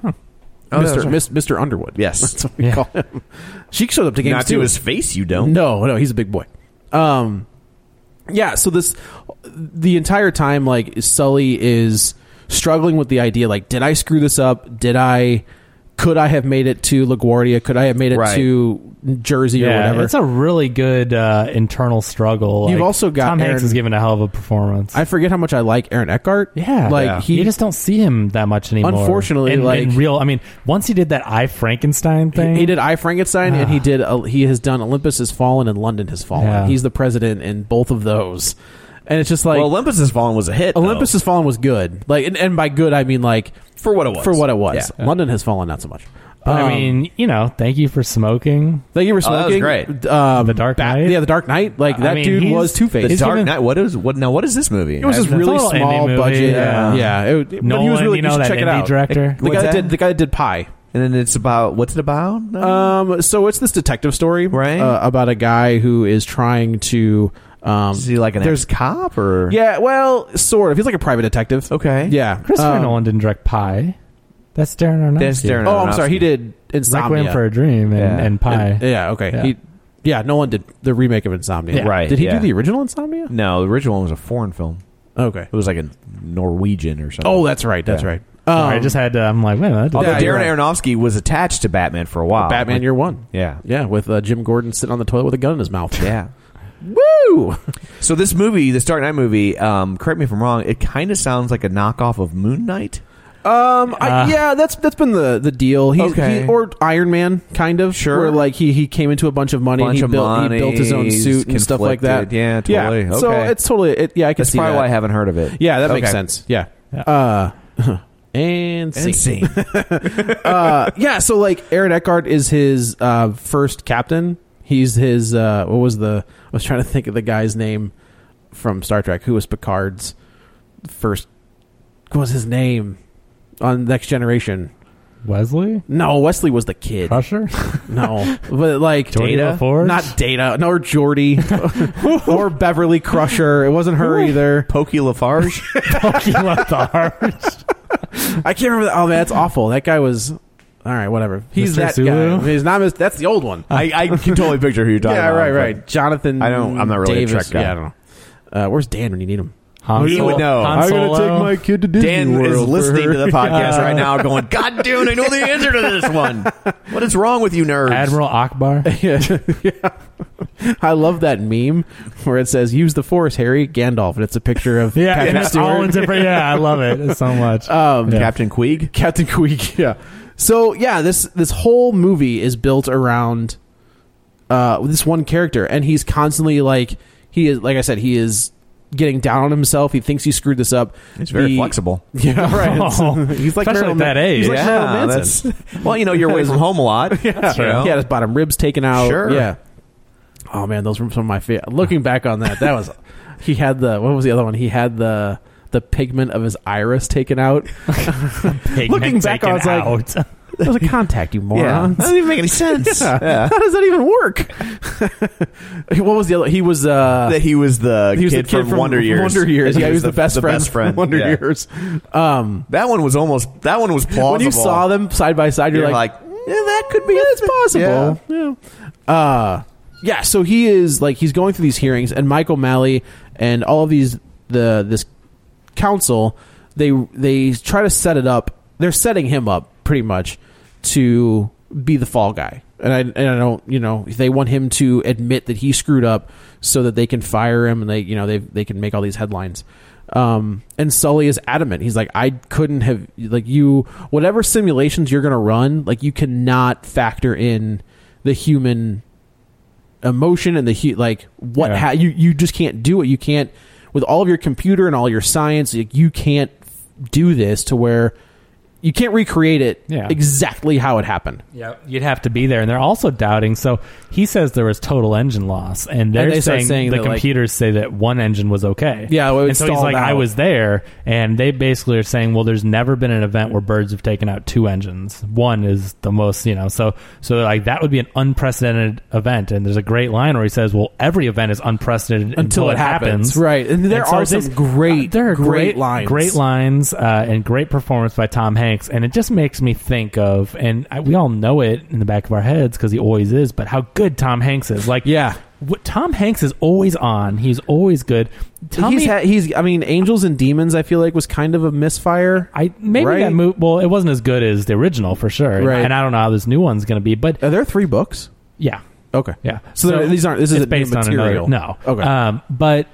Oh, that's Mister right. Mis- Mister Underwood. Yes. That's what we Yeah. call him. She showed up to games Not too. to his face, you don't. No, no, he's a big boy. Um, yeah. So this, the entire time, like Sully is struggling with the idea. Like, did I screw this up? Did I? Could I have made it to LaGuardia? Could I have made it Right. to Jersey or Yeah, whatever? it's a really good uh, internal struggle. You've Like, also got Tom Hanks Aaron- is giving a hell of a performance. I forget how much I like Aaron Eckhart. yeah, like Yeah. he you just don't see him that much anymore. Unfortunately, in, like- in real. I mean, once he did that I Frankenstein thing, He, he did I Frankenstein, and he did. Uh, he has done Olympus Has Fallen and London Has Fallen. Yeah. He's the president in both of those, and it's just like Well, Olympus Has Fallen was a hit. Olympus though. Has Fallen was good. Like, and, and by good I mean like for what it was. for what it was. Yeah. London Has Fallen, not so much. But, Um, I mean, you know, thank you for smoking. thank you for Oh, that was smoking. great. Um, The Dark Bat- Knight? Yeah, the Dark Knight. Like I that mean, dude he's- was Two The Face. He's Dark given- Knight. What is what? Now, what is this movie? It was just It's a really little indie small movie, budget. yeah. Yeah, it, but he was Nolan, really. you know, should that check it indie out. director? The What's guy that that? did the guy that did Pie. And then it's about what's it about? Um, so it's this detective story, Right. Uh, about a guy who is trying to. Um, is he like an there's ex-cop or? Yeah, well, sort of. He's like a private detective. Okay. Yeah, Christopher Um, Nolan didn't direct Pie. That's Darren Aronofsky. That's Darren Oh, I'm sorry. Aronofsky. He did Insomnia. Requiem for a Dream and, Yeah. and Pie. And- yeah. Okay. Yeah. He. Yeah. Nolan did the remake of Insomnia. Yeah. Right, Did he yeah. do the original Insomnia? No, the original one was a foreign film. Okay. It was like a Norwegian or something. Oh, that's right. That's Yeah. right. Sorry, I Um, just had to, I'm like, wait a minute. Although Yeah, you're Darren right. Aronofsky was attached to Batman for a while. Batman Like- Year One. Yeah. Yeah, with uh, Jim Gordon sitting on the toilet with a gun in his mouth. Yeah. Woo! So this movie, this Dark Knight movie, um, correct me if I'm wrong, it kind of sounds like a knockoff of Moon Knight. Um, I, Uh, yeah, that's that's been the the deal. He, Okay. he, or Iron Man, kind of. Sure. Where like he he came into a bunch of money, Bunch and he of built money, he built his own he's suit and stuff like that. conflicted. Yeah, totally. Yeah. So Okay. it's totally it, yeah, I can That's see probably that. why I haven't heard of it. Yeah, that makes Okay. sense. Yeah. Yeah. Uh, and And scene. scene. uh, yeah. So like Aaron Eckhart is his uh, first captain. He's his uh, what was the? I was trying to think of the guy's name from Star Trek. Who was Picard's first? What was his name on Next Generation? Wesley? No, Wesley was the kid. Crusher? No, but like Geordi Data, LaForge? not Data, no, or Geordi, or Beverly Crusher. It wasn't her either. Pokey Lafarge. Pokey Lafarge. I can't remember. That. Oh man, that's awful. That guy was. All right, whatever. He's Mister that Sulu? guy. He's not. Mis- That's the old one. I, I can totally picture who you're talking yeah, about. right, but right. Jonathan. I don't- I'm not really a Davis. Trek guy. Yeah, I don't know. Uh, where's Dan when you need him? Han He Solo- would know. Han I'm going to Solo. take my kid to Disney Dan World is for listening her. to the podcast right now going, God dude, I know the answer to this one. What is wrong with you nerds? Admiral Akbar. yeah. yeah. I love that meme where it says, use the Force, Harry, Gandalf, and it's a picture of Yeah, Patrick yeah. Stewart. All in different- yeah, I love it so much. Um, Yeah. Captain Queeg? Captain Queeg, yeah. So, yeah, this this whole movie is built around uh, this one character, and he's constantly, like, he is, like I said, he is getting down on himself. He thinks he screwed this up. He's very The- flexible. Yeah, right. Oh, he's like especially Marilyn at that Man- age. He's like Yeah, Marilyn Manson. that's, well, you know, you're away from home a lot. Yeah. You know? He had his bottom ribs taken out. Sure. Yeah. Oh man, those were some of my favorite. Looking back on that, that was he had the what was the other one? He had the the pigment of his iris taken out. Pigment Looking back on, taken I was like, out. That was a contact, you Yeah. morons. That doesn't even make any sense. Yeah. Yeah. How does that even work? What was the other? He was uh, That he was the, he was kid, the kid from, from Wonder Years. Wonder Years. He Yeah, he was the, best, friend best friend. from Wonder Yeah. Years. Um, That one was almost. That one was plausible. when you saw them side by side, you're, you're like, like, yeah, that could be. It's possible. Yeah. Uh, yeah. So he is like he's going through these hearings, and Mike O'Malley and all of these the this council they they try to set it up. They're setting him up pretty much to be the fall guy, and I and I don't you know they want him to admit that he screwed up so that they can fire him and they you know they they can make all these headlines. Um, and Sully is adamant. He's like, I couldn't have like you whatever simulations you're gonna run, like you cannot factor in the human emotion and the hu- like what Yeah. ha- you you just can't do it. You can't with all of your computer and all your science. Like, you can't do this to where you can't recreate it Yeah. exactly how it happened. Yeah, you'd have to be there, and they're also doubting. So he says there was total engine loss, and they're And they start saying, saying the that, like- computers say that one engine was okay. Yeah, well, it and so he's stalled like, I out. was there, and they basically are saying, well, there's never been an event where birds have taken out two engines. One is the most, you know. So so like that would be an unprecedented event, and there's a great line where he says, well, every event is unprecedented until, Until it happens. Right. And there so are some this- great, there are great great lines. great lines, uh, and great performance by Tom Hanks, and it just makes me think of, and I, we all know it in the back of our heads because he always is, but how good Tom Hanks is. Like, Yeah. what Tom Hanks is always on. He's always good. Tell he's me, ha- he's I mean, Angels and Demons I feel like was kind of a misfire. I maybe right? that movie. Well, it wasn't as good as the original for sure, and- Right. and I don't know how this new one's going to be, but Are there three books? yeah, Okay. yeah. So, there- these aren't this it's isn't new based material. on another. No, Okay. um, but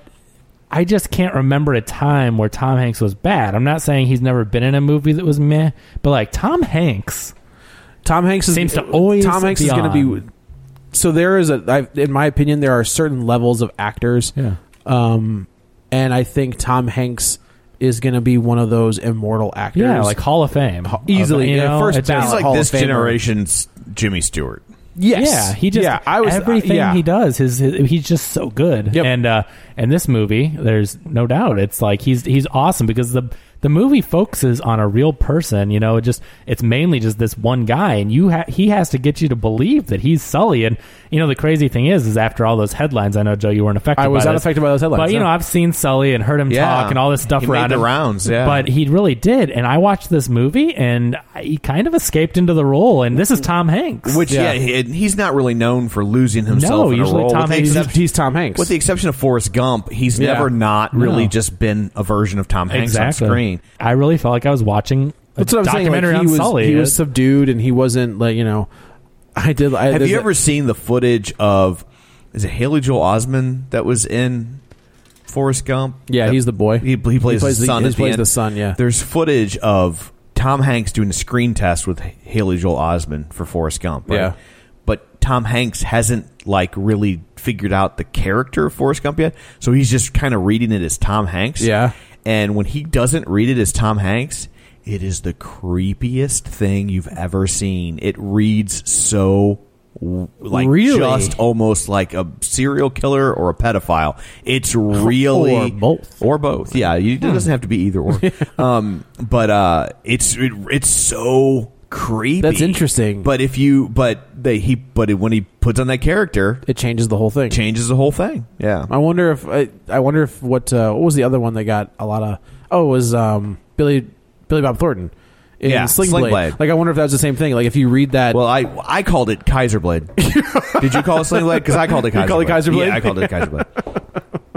I just can't remember a time where Tom Hanks was bad. I'm not saying he's never been in a movie that was meh, but like Tom Hanks. Tom Hanks is, Seems to always Tom Hanks be is going to on. be. So there is a, I, in my opinion, there are certain levels of actors, Yeah. um, and I think Tom Hanks is going to be one of those immortal actors. Yeah, like Hall of Fame. Easily, you yeah, know, first it's ballot. just He's like Hall of this Famer. generation's Jimmy Stewart. yes, Yeah, he just yeah, I was everything yeah. he does. His, his he's just so good. Yep. And uh, and this movie, there's no doubt, it's like he's he's awesome because the the movie focuses on a real person. You know, it just it's mainly just this one guy, and you ha- he has to get you to believe that he's Sully. And you know, the crazy thing is, is after all those headlines, I know Joe, you weren't affected. I was by not this, affected by those headlines, But you no. know, I've seen Sully and heard him Yeah. talk and all this stuff He made around the him. rounds, yeah. But he really did. And I watched this movie, and he kind of escaped into the role. And this is Tom Hanks. Which, yeah, Yeah. he, he's not really known for losing himself No, in a usually role. Tom with, the Hanks is- exception, He's Tom Hanks. with the exception of Forrest Gump, he's Yeah. never not really No. just been a version of Tom Hanks exactly. on screen. I really felt like I was watching a That's what I'm saying. Like, documentary he on was Sully. he was subdued, and he wasn't like you know. I did. I, Have there's you a- ever seen the footage of, is it Haley Joel Osment that was in Forrest Gump? Yeah, That- he's the boy. He, he plays, plays the the- son he at the plays end. the son, yeah. There's footage of Tom Hanks doing a screen test with Haley Joel Osment for Forrest Gump. Right? Yeah. But Tom Hanks hasn't like really figured out the character of Forrest Gump yet, so he's just kind of reading it as Tom Hanks. Yeah. And when he doesn't read it as Tom Hanks, it is the creepiest thing you've ever seen. It reads so w- like Really? just almost like a serial killer or a pedophile. It's really Or both. or both. Yeah, you, it doesn't have to be either or. um, but uh, it's it, it's so creepy. That's interesting. But if you but they he but it, when he puts on that character, It changes the whole thing. changes the whole thing. Yeah. I wonder if I, I wonder if what uh, what was the other one that got a lot of oh it was um, Billy Billy Bob Thornton in Yeah, Sling, Sling Blade. Blade. Like I wonder if that was the same thing. Like if you read that, Well, I I called it Kaiser Blade. Did you call it Sling Blade? Because I called it Kaiser called it Blade. Kaiser Blade? Yeah, I called it Kaiser Blade.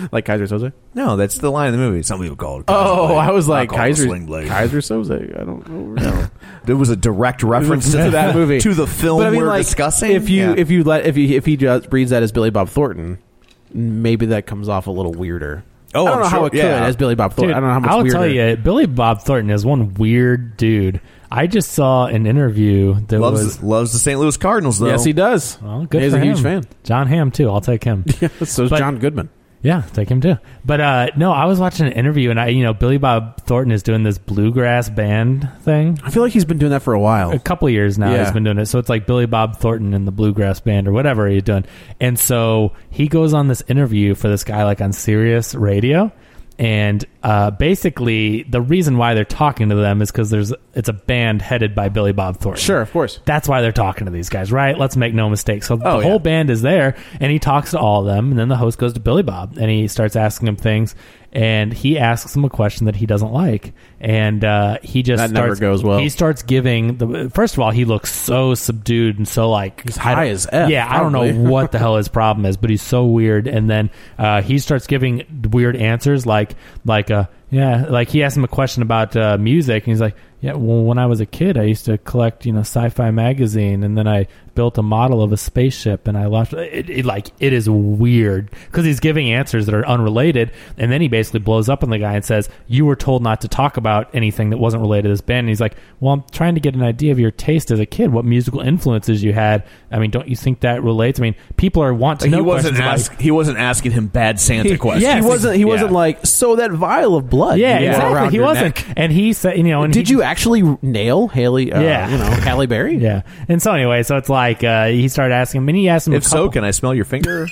Like Kaiser Soze? No, that's the line in the movie. Some people call it. Oh, Blade. I was like I call it Kaiser Sling Blade. Kaiser Soze. I don't know. No, there was a direct reference to that movie, to the film but I mean, we're like, discussing. If you Yeah. if you let if he if he just reads that as Billy Bob Thornton, maybe that comes off a little weirder. Oh, I don't I'm know how sure- it could yeah. as Billy Bob Thornton. Dude, I don't know how much I'll weirder. tell you, Billy Bob Thornton is one weird dude. I just saw an interview that loves was loves the Saint Louis Cardinals though. Yes, he does. well, good He's for a huge him. fan. John Hamm too. I'll take him. So is But- John Goodman. Yeah, take him too. But uh, no, I was watching an interview, and I, you know, Billy Bob Thornton is doing this bluegrass band thing. I feel like he's been doing that for a while. A couple of years now, Yeah. he's been doing it. So it's like Billy Bob Thornton and the bluegrass band, or whatever he's doing. And so he goes on this interview for this guy, like on Sirius Radio. And uh, basically, the reason why they're talking to them is because there's it's a band headed by Billy Bob Thornton. Sure, of course. That's why they're talking to these guys, right? Let's make no mistake. So Oh, the whole yeah. band is there, and he talks to all of them, and then the host goes to Billy Bob, and he starts asking him things, and he asks him a question that he doesn't like, and uh, he just That starts, never goes well. He starts giving the first of all, he looks so subdued and so like He's I don't- high as F, Yeah, I don't probably. know what the hell his problem is, but he's so weird. And then uh, he starts giving weird answers, like like uh, yeah, like he asked him a question about uh, music, and he's like, yeah, well, when I was a kid, I used to collect, you know, Sci-Fi magazine, and then I built a model of a spaceship, and I left. It, it like it is weird because he's giving answers that are unrelated, and then he basically blows up on the guy and says, "You were told not to talk about anything that wasn't related to this band." And he's like, "Well, I'm trying to get an idea of your taste as a kid, what musical influences you had. I mean, don't you think that relates? I mean, people are want to he know wasn't questions about." ask, he wasn't asking him bad Santa He, questions. Yes, he wasn't. He yeah. wasn't like so that vial of blood. Yeah, you wore exactly. around He your wasn't, neck. and he said, you know, and Did he, you actually nail Haley? Uh, Yeah. you know Halle Berry. Yeah, and so anyway, so it's like uh, he started asking him, and he asked him. If a so, couple, can I smell your finger?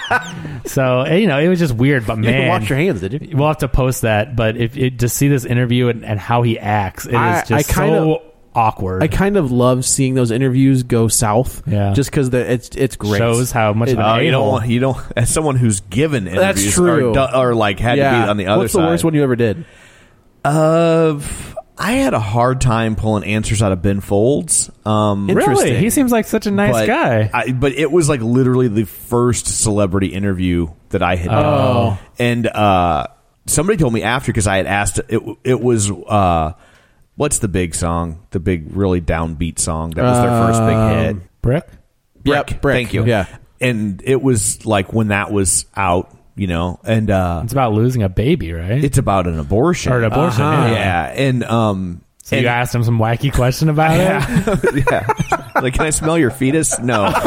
so you know, it was just weird. But You man, didn't wash your hands, did you? We'll have to post that. But if it, to see this interview and, and how he acts, it is I- just I kinda- so awkward. I kind of love seeing those interviews go south. Yeah. just because it's it's great. Shows how much of an Oh, you don't a-hole. want, you don't as someone who's given interviews That's true. or, do- or like had yeah. to be on the other What's side. the worst one you ever did? Uh, I had a hard time pulling answers out of Ben Folds. Um, Really, he seems like such a nice but guy. I, but it was like literally the first celebrity interview that I had done. Oh. And uh, somebody told me after because I had asked it. It was uh, what's the big song? The big really downbeat song that was their first big hit. Um, Brick. Yep, Brick. Thank you. Yeah. And it was like when that was out, you know, and uh, It's about losing a baby, right? it's about an abortion. Or an abortion, Uh-huh. yeah. Yeah. And um, so and, you asked him some wacky question about it. yeah. Like, can I smell your fetus? No. Um,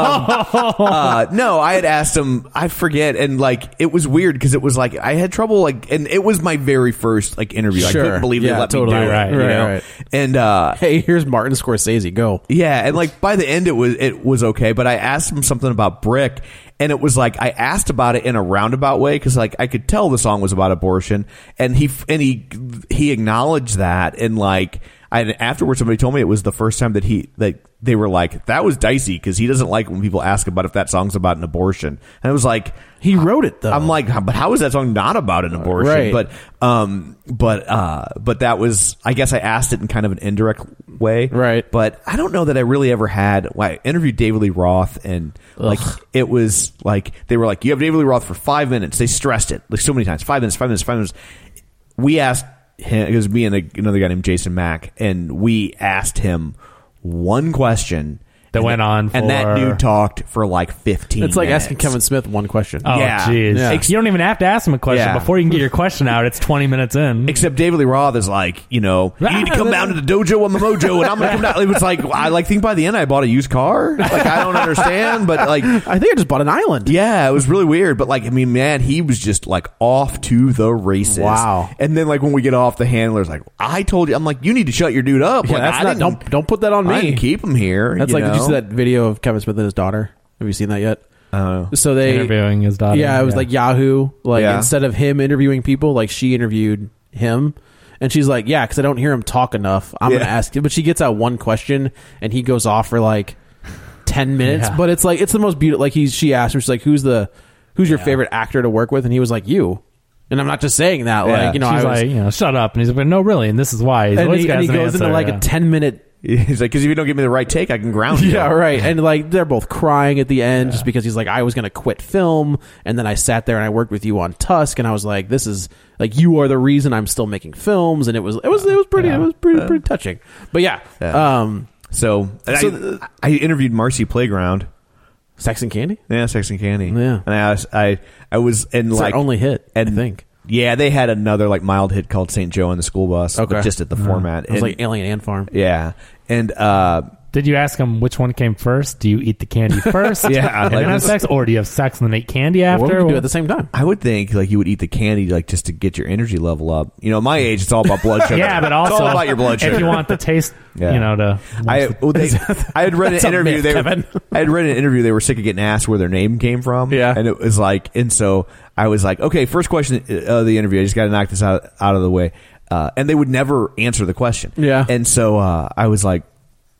uh, no, I had asked him, I forget. And like, it was weird because it was like, I had trouble, like, and it was my very first like interview. Sure. I couldn't believe Yeah, they let totally. me do Right, it. you right, know? right. And, uh, Hey, here's Martin Scorsese. Go. yeah, and like by the end it was it was okay, but I asked him something about Brick, and it was like I asked about it in a roundabout way because like I could tell the song was about abortion, and he and he he acknowledged that, and like I afterwards somebody told me it was the first time that he that they were like that was dicey because he doesn't like when people ask about if that song's about an abortion, and it was like He wrote it though. I'm like, but how is that song not about an abortion? Right. But, um, but, uh, but that was, I guess I asked it in kind of an indirect way. Right. But I don't know that I really ever had, well, I interviewed David Lee Roth and like, it was like, they were like, you have David Lee Roth for five minutes. They stressed it like so many times, five minutes, five minutes, five minutes. We asked him, it was me and a, another guy named Jason Mack, and we asked him one question. That and went on and that for- dude talked for like fifteen It's like minutes. asking Kevin Smith one question. Oh, Yeah. jeez. Yeah. You don't even have to ask him a question. Yeah. Before you can get your question out, it's twenty minutes in. Except David Lee Roth is like, you know, you need to come down to the dojo on the mojo, and I'm gonna come down. It was like, I like think by the end I bought a used car. Like I don't understand, but like, I think I just bought an island. yeah, it was really weird. But like, I mean, man, he was just like off to the races. Wow. And then like when we get off, the handler's like, I told you, I'm like, you need to shut your dude up. Yeah, like, that's I not, didn't, don't don't put that on I me. didn't keep him here. That's you like, did you know? see that video of Kevin Smith and his daughter? Have you seen that yet? Oh. So they Interviewing his daughter. Yeah, it was like Yahoo. Like Yeah. instead of him interviewing people, like she interviewed him, and she's like, "Yeah, because I don't hear him talk enough. I'm Yeah. gonna ask him." But she gets out one question, and he goes off for like ten minutes. Yeah. But it's like it's the most beautiful. Like he's she asked him, she's like, "Who's the who's your favorite actor to work with?" And he was like, "You." And I'm not just saying that. Yeah. Like you know, She's I was, like, you know, shut up. And he's like, no, really. And this is why. He's and always he, got and he an goes answer, into like yeah. a ten minute He's like, because if you don't give me the right take, I can ground you. Yeah, right. And like they're both crying at the end, yeah. just because he's like, I was going to quit film, and then I sat there and I worked with you on Tusk, and I was like, this is like you are the reason I'm still making films, and it was it was it was pretty yeah. it was pretty pretty touching. But yeah, yeah. um, so, so I, I interviewed Marcy Playground. Sex and Candy? Yeah, Sex and Candy. Yeah, and I was, I I was in it's like their only hit, and, I think. Yeah, they had another like mild hit called Saint Joe and the School Bus, okay. but just at the uh-huh. format. It was and, like Alien Ant Farm. Yeah, and uh, did you ask him which one came first? Do you eat the candy first? yeah, and like then have sex, or do you have sex and then eat candy after? What would you do at the same time? I would think like you would eat the candy like just to get your energy level up. You know, at my age, it's all about blood sugar. Yeah, but also it's all about your blood sugar. If you want the taste, yeah. you know, to I well, they, I had read an interview. Myth, they Kevin. were, I had read an interview. They were sick of getting asked where their name came from. Yeah, and it was like, and so I was like, okay, first question of the interview. I just got to knock this out out of the way. Uh, and they would never answer the question. Yeah, and so uh, I was like,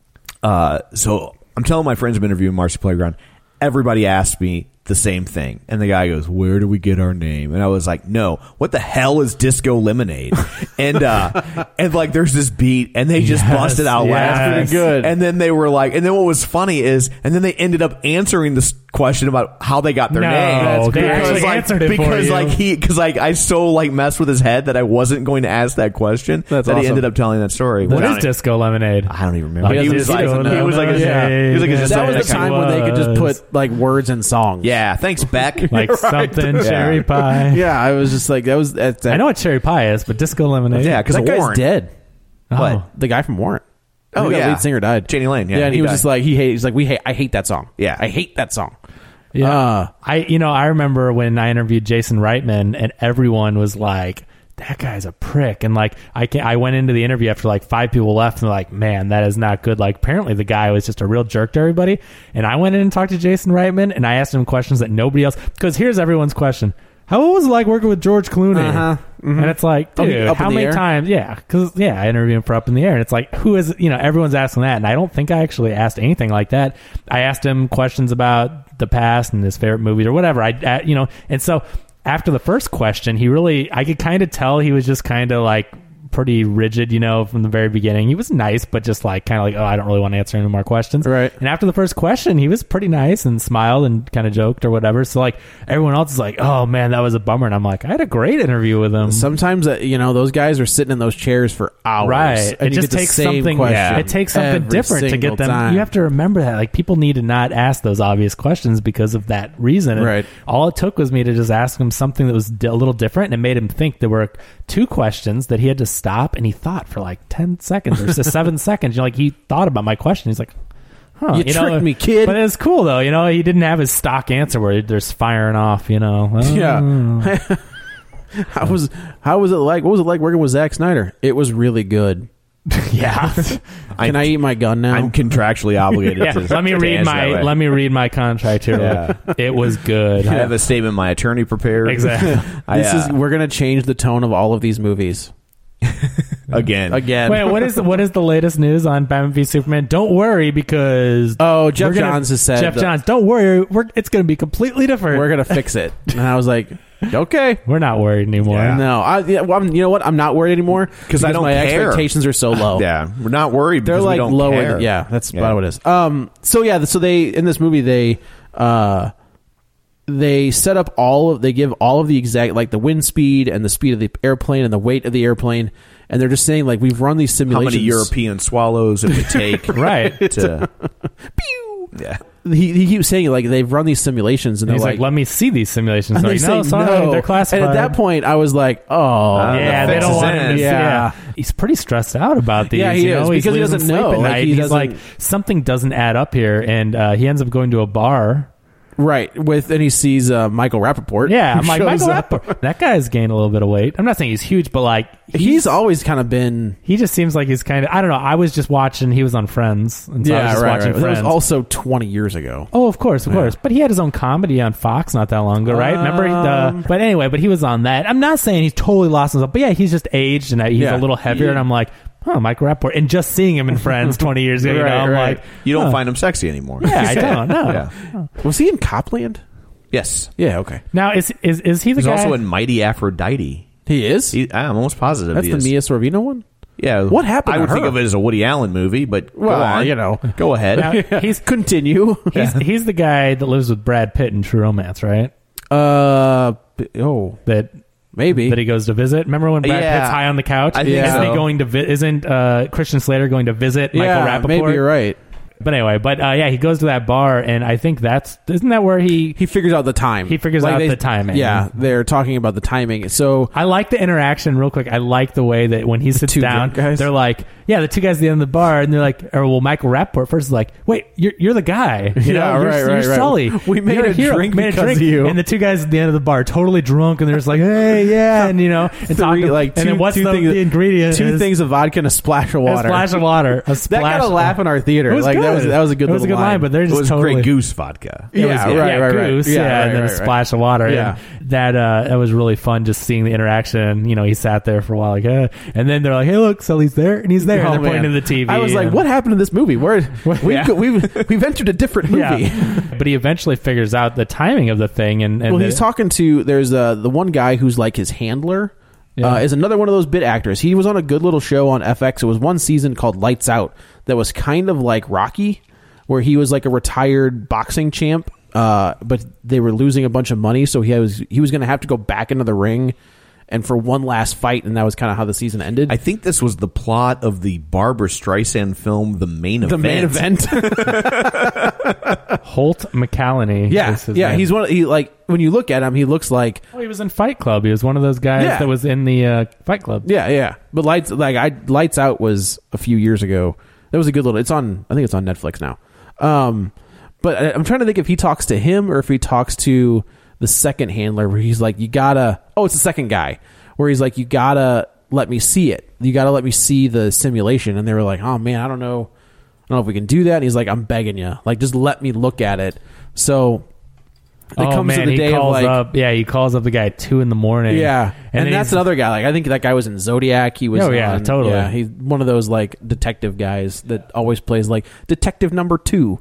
uh, so I'm telling my friends I'm interviewing Marcy Playground. Everybody asked me the same thing, and the guy goes, "Where do we get our name?" And I was like, "No, what the hell is Disco Lemonade?" and uh, and like, there's this beat, and they just yes, busted out yes. laughing. Pretty good. And then they were like, and then what was funny is, and then they ended up answering this question about how they got their no, name. That's they because actually like, answered it because for you. like he, because like I so like messed with his head that I wasn't going to ask that question. That's that awesome. he ended up telling that story. What Without is it. Disco Lemonade? I don't even remember. Oh, he, was like, he was like, a, yeah. he was like, a, that was the kind time of, when they could just put like words in songs. yeah. Thanks, Beck. Like Right. something Yeah. cherry pie. Yeah, I was just like, that was. That, that, I know what cherry pie is, but Disco Lemonade. Yeah, because that guy's Warren. dead. Oh. What? The guy from Warrant. I Oh think that yeah, lead singer died. Janie Lane. Yeah, Yeah, and he, he was died. just like he hates. He's like we hate. I hate that song. Yeah. I hate that song. Yeah. Uh, I you know, I remember when I interviewed Jason Reitman and everyone was like, that guy's a prick. And like I can I went into the interview after like five people left and they're like, man, that is not good. Like apparently the guy was just a real jerk to everybody. And I went in and talked to Jason Reitman and I asked him questions that nobody else, because here's everyone's question. How was it like working with George Clooney? Uh-huh. Mm-hmm. And it's like, dude, Oh, Up in how the many Air? times? Yeah, because yeah, I interviewed him for Up in the Air, and it's like, who is? You know, everyone's asking that, and I don't think I actually asked anything like that. I asked him questions about the past and his favorite movies or whatever. I, uh, you know, and so after the first question, he really, I could kind of tell he was just kind of like pretty rigid, you know, from the very beginning. He was nice, but just like kind of like, oh, I don't really want to answer any more questions. Right. And after the first question, he was pretty nice and smiled and kind of joked or whatever. So like everyone else is like, oh man, that was a bummer. And I'm like, I had a great interview with him. Sometimes uh, you know those guys are sitting in those chairs for hours. Right. And It you just get the takes same something. question It takes something every different to single get them. time. You have to remember that. Like people need to not ask those obvious questions because of that reason. And Right. all it took was me to just ask him something that was a little different, and it made him think. There were two questions that he had to stop, and he thought for like ten seconds or seven seconds. You know, like he thought about my question. He's like, huh, You know, tricked me, kid. But it's cool though. You know, he didn't have his stock answer where they're just firing off. You know, Oh. Yeah. how was how was it like? What was it like working with Zack Snyder? It was really good. yeah. Can I eat my gun now? I'm contractually obligated. Yeah, to, let me to read answer that my way. let me read my contract here. Yeah. It was good. I have a statement my attorney prepared. Exactly. I, this uh, is we're gonna change the tone of all of these movies again. again. Wait, what is the, what is the latest news on Batman v Superman? Don't worry, because Oh, Jeff we're gonna- Johns has said Jeff that- Johns. Don't worry, we're, it's going to be completely different. We're gonna fix it. And I was like, okay. We're not worried anymore. Yeah. No, I yeah, well, I'm, you know what? I'm not worried anymore because I don't my care. expectations are so low. Yeah, we're not worried. They're because we like don't lower. care. Than, yeah, that's Yeah. about what it is. Um. So yeah. So they in this movie they uh they set up all of they give all of the exact like the wind speed and the speed of the airplane and the weight of the airplane, and they're just saying like we've run these How simulations. many European swallows it would take? Right. To, Pew! yeah. He, he keeps saying like they've run these simulations and And they're he's like, like, let me see these simulations. and They're they like, say no, sorry, no. they're classified. And at that point, I was like, oh, Uh, yeah, the they don't fix is want him to in. see. Yeah. Yeah. He's pretty stressed out about these. Yeah, he you know? is, He's because he losing doesn't sleep know. at Like, night. he He's doesn't- like, something doesn't add up here, and uh, he ends up going to a bar. right with and he sees uh, Michael Rappaport. Yeah, who I'm like, shows Michael up. Rappaport. That guy's gained a little bit of weight. I'm not saying he's huge, but like He's always kind of been. he just seems like he's kind of. I don't know. I was just watching. He was on Friends, and so I was Yeah, just right. watching right. That was Friends. also twenty years ago. Oh, of course, of Yeah. course. But he had his own comedy on Fox not that long ago, right? Remember? Um, The, but anyway, but he was on that. I'm not saying he's totally lost himself, but yeah, he's just aged and he's Yeah. a little heavier. Yeah. And I'm like, huh, Michael Rappaport. And just seeing him in Friends twenty years ago, you Right, know, I'm right. like, You don't huh. find him sexy anymore. Yeah, I don't know. Yeah. Was he in Copland? Yes. Yeah. Okay. Now, is is is he the He's guy? also in Mighty Aphrodite. He is. He, I'm almost positive That's he the is. Mia Sorvino one. Yeah. What happened I to would think her? of it as a Woody Allen movie, but Well, go on. you know. Go ahead. Now, he's Continue. he's he's the guy that lives with Brad Pitt in True Romance, right? uh, oh, That maybe. that he goes to visit. Remember when Brad Yeah. Pitt's high on the couch? I think isn't so. he going to vi- isn't uh, Christian Slater going to visit Michael yeah, Rappaport? maybe you're right. But anyway, but uh, yeah, he goes to that bar, and I think that's isn't that where he He figures out the time. He figures out they- the timing. Yeah, they're talking about the timing. So I like the interaction real quick. I like the way that when he sits two down, drunk guys? they're like, yeah, the two guys at the end of the bar, and they're like, or well, Michael Rappaport first is like, wait, you're you're the guy, you Yeah, know, you're, right, you're right, right. Sully. We made You're a hero. drink made a because drink. of you. And the two guys at the end of the bar, totally drunk, and they're just like, hey, yeah, and you know, and three, talking like two, and then what's two the, things, the ingredient? Two is things of vodka and a splash of a water. splash of water. A that splash. got a laugh in our theater. It was like good. that was that was a good It was a little good line, but they're It just was totally Grey Goose vodka. Yeah, It was- right, yeah, right, right. Goose, Yeah, yeah, right, and then right, a right. splash of water. Yeah. And that uh, that was really fun, just seeing the interaction. You know, he sat there for a while, like, uh, and then they're like, "Hey, look, Sully's there," and he's there. Oh, and they're man. pointing to the T V. I was like, and- "What happened to this movie? Where we've, Yeah. we've we've entered a different movie." Yeah. But he eventually figures out the timing of the thing, and, and Well, the- he's talking to there's uh, the one guy who's like his handler. Yeah. Uh, is another one of those bit actors. He was on a good little show on F X. It was one season called Lights Out that was kind of like Rocky, where he was like a retired boxing champ, uh, but they were losing a bunch of money, so he was he was going to have to go back into the ring and for one last fight, and that was kind of how the season ended. I think this was the plot of the Barbra Streisand film, The Main the Event. main event. Holt McCallany. yeah, is his yeah. name. He's one. Of, he like when you look at him, he looks like Oh, he was in Fight Club. He was one of those guys Yeah. that was in the uh, Fight Club. yeah, yeah. But lights like I Lights Out was a few years ago. That was a good little. It's on. I think it's on Netflix now. Um, but I, I'm trying to think if he talks to him or if he talks to the second handler, where he's like, "You gotta." Oh, it's the second guy, where he's like, "You gotta let me see it. You gotta let me see the simulation." And they were like, "Oh man, I don't know. I don't know if we can do that." And he's like, "I'm begging you, like just let me look at it." So it Oh comes man, to the he day calls of like, up. Yeah, he calls up the guy at two in the morning. yeah, and, then that's he's- another guy. Like I think that guy was in Zodiac. He was. Oh, yeah, on- totally. Yeah, he's one of those like detective guys that always plays like detective number two.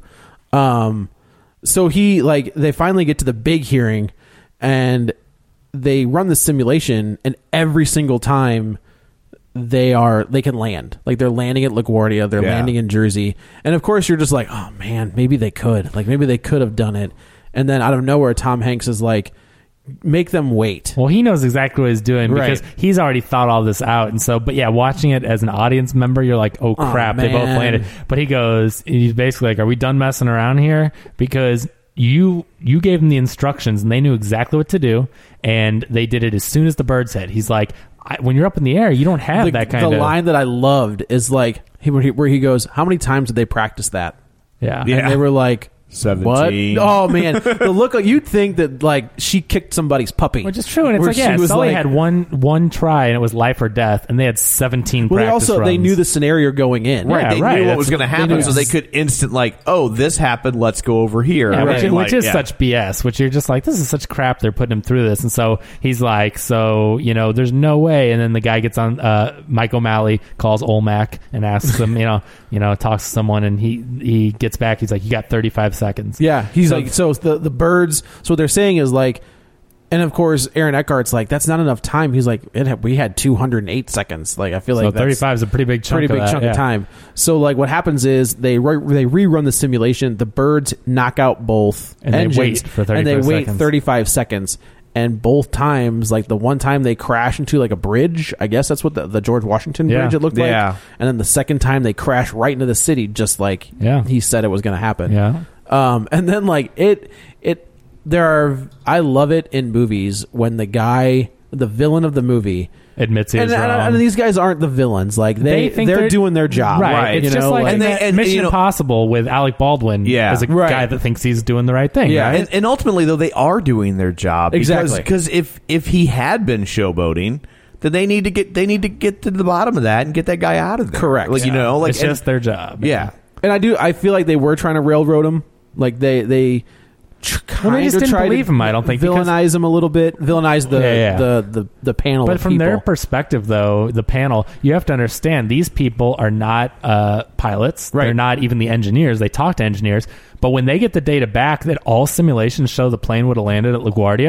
Um, so he like they finally get to the big hearing, and they run the simulation, and every single time they are they can land. Like they're landing at LaGuardia, they're Yeah. landing in Jersey, and of course you're just like, oh man, maybe they could. Like maybe they could have done it. And then out of nowhere, Tom Hanks is like, make them wait. Well, he knows exactly what he's doing because Right. he's already thought all this out. And so, but yeah, watching it as an audience member, you're like, oh Aw, crap, they both man. landed. But he goes, he's basically like, are we done messing around here? Because you you gave them the instructions and they knew exactly what to do, and they did it as soon as the birds hit. He's like, I, when you're up in the air, you don't have the, that kind the of line that I loved is like he, where, he, where he goes, how many times did they practice that? Yeah. Yeah. And they were like, seventeen. what? Oh man, the look like you'd think that like she kicked somebody's puppy, Which is true, and it's Where like yeah, she was Sully like- had one one try, and it was life or death, and they had seventeen. Well, they practice also they runs. knew the scenario going in, Right, Yeah, they right, knew what that's- was going to they happen, knew- so they could instant like, oh, this happened. Let's go over here. Yeah, which, Right. is- which Like, is yeah. such B S, which you're just like, this is such crap. They're putting him through this. And so he's like, so, you know, there's no way. And then the guy gets on, uh, Mike O'Malley calls Olmec and asks him, you know, you know, talks to someone, and he, he gets back. He's like, you got thirty-five seconds. Yeah, he's So- like, so the the birds. So what they're saying is like, and of course Aaron Eckhart's like, that's not enough time. He's like, it had, we had two hundred eight seconds. Like I feel So like that's thirty-five is a pretty big chunk pretty of big that, chunk yeah. of time. So like what happens is they re- they rerun the simulation. The birds knock out both And they engines, wait for and they thirty-five wait seconds. thirty-five seconds. And both times, like the one time they crash into like a bridge, I guess that's what the, the George Washington Yeah. bridge it looked Yeah. like. And then the second time they crash right into the city, just like Yeah. he said it was going to happen. Yeah. Um, and then like it, it, there are, I love it in movies when the guy, the villain of the movie, Admits he and, was and, wrong. and these guys aren't the villains. Like they, They think they're, they're- doing their job. Right. It's You just know, like, And they- that and, Mission you know- Impossible with Alec Baldwin Yeah. is a Right. guy that thinks he's doing the right thing. Yeah. Right? And, and ultimately, though, they are doing their job Exactly. Because if if he had been showboating, then they need to get they need to get to the bottom of that and get that guy out of there. Correct. Like you Yeah. know, like it's and- just their job. yeah. and I do, I feel like they were trying to railroad him. Like they, they, kind Well, they just of didn't tried believe to him, I don't think, because- villainize him a little bit, villainize the Yeah, yeah. the, the the panel. But of from their people. perspective, though, the panel, you have to understand these people are not uh, pilots. Right. They're not even the engineers. They talk to engineers. But when they get the data back that all simulations show the plane would have landed at LaGuardia,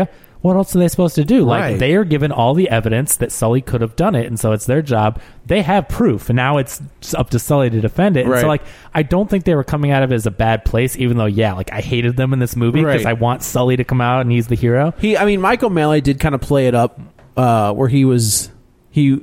what else are they supposed to do? Like, Right. they are given all the evidence that Sully could have done it, and so it's their job. They have proof, and now it's up to Sully to defend it. And Right. so, like, I don't think they were coming out of it as a bad place, even though, yeah, like, I hated them in this movie because Right. I want Sully to come out and he's the hero. He, I mean, Michael O'Malley did kind of play it up, uh, where he was he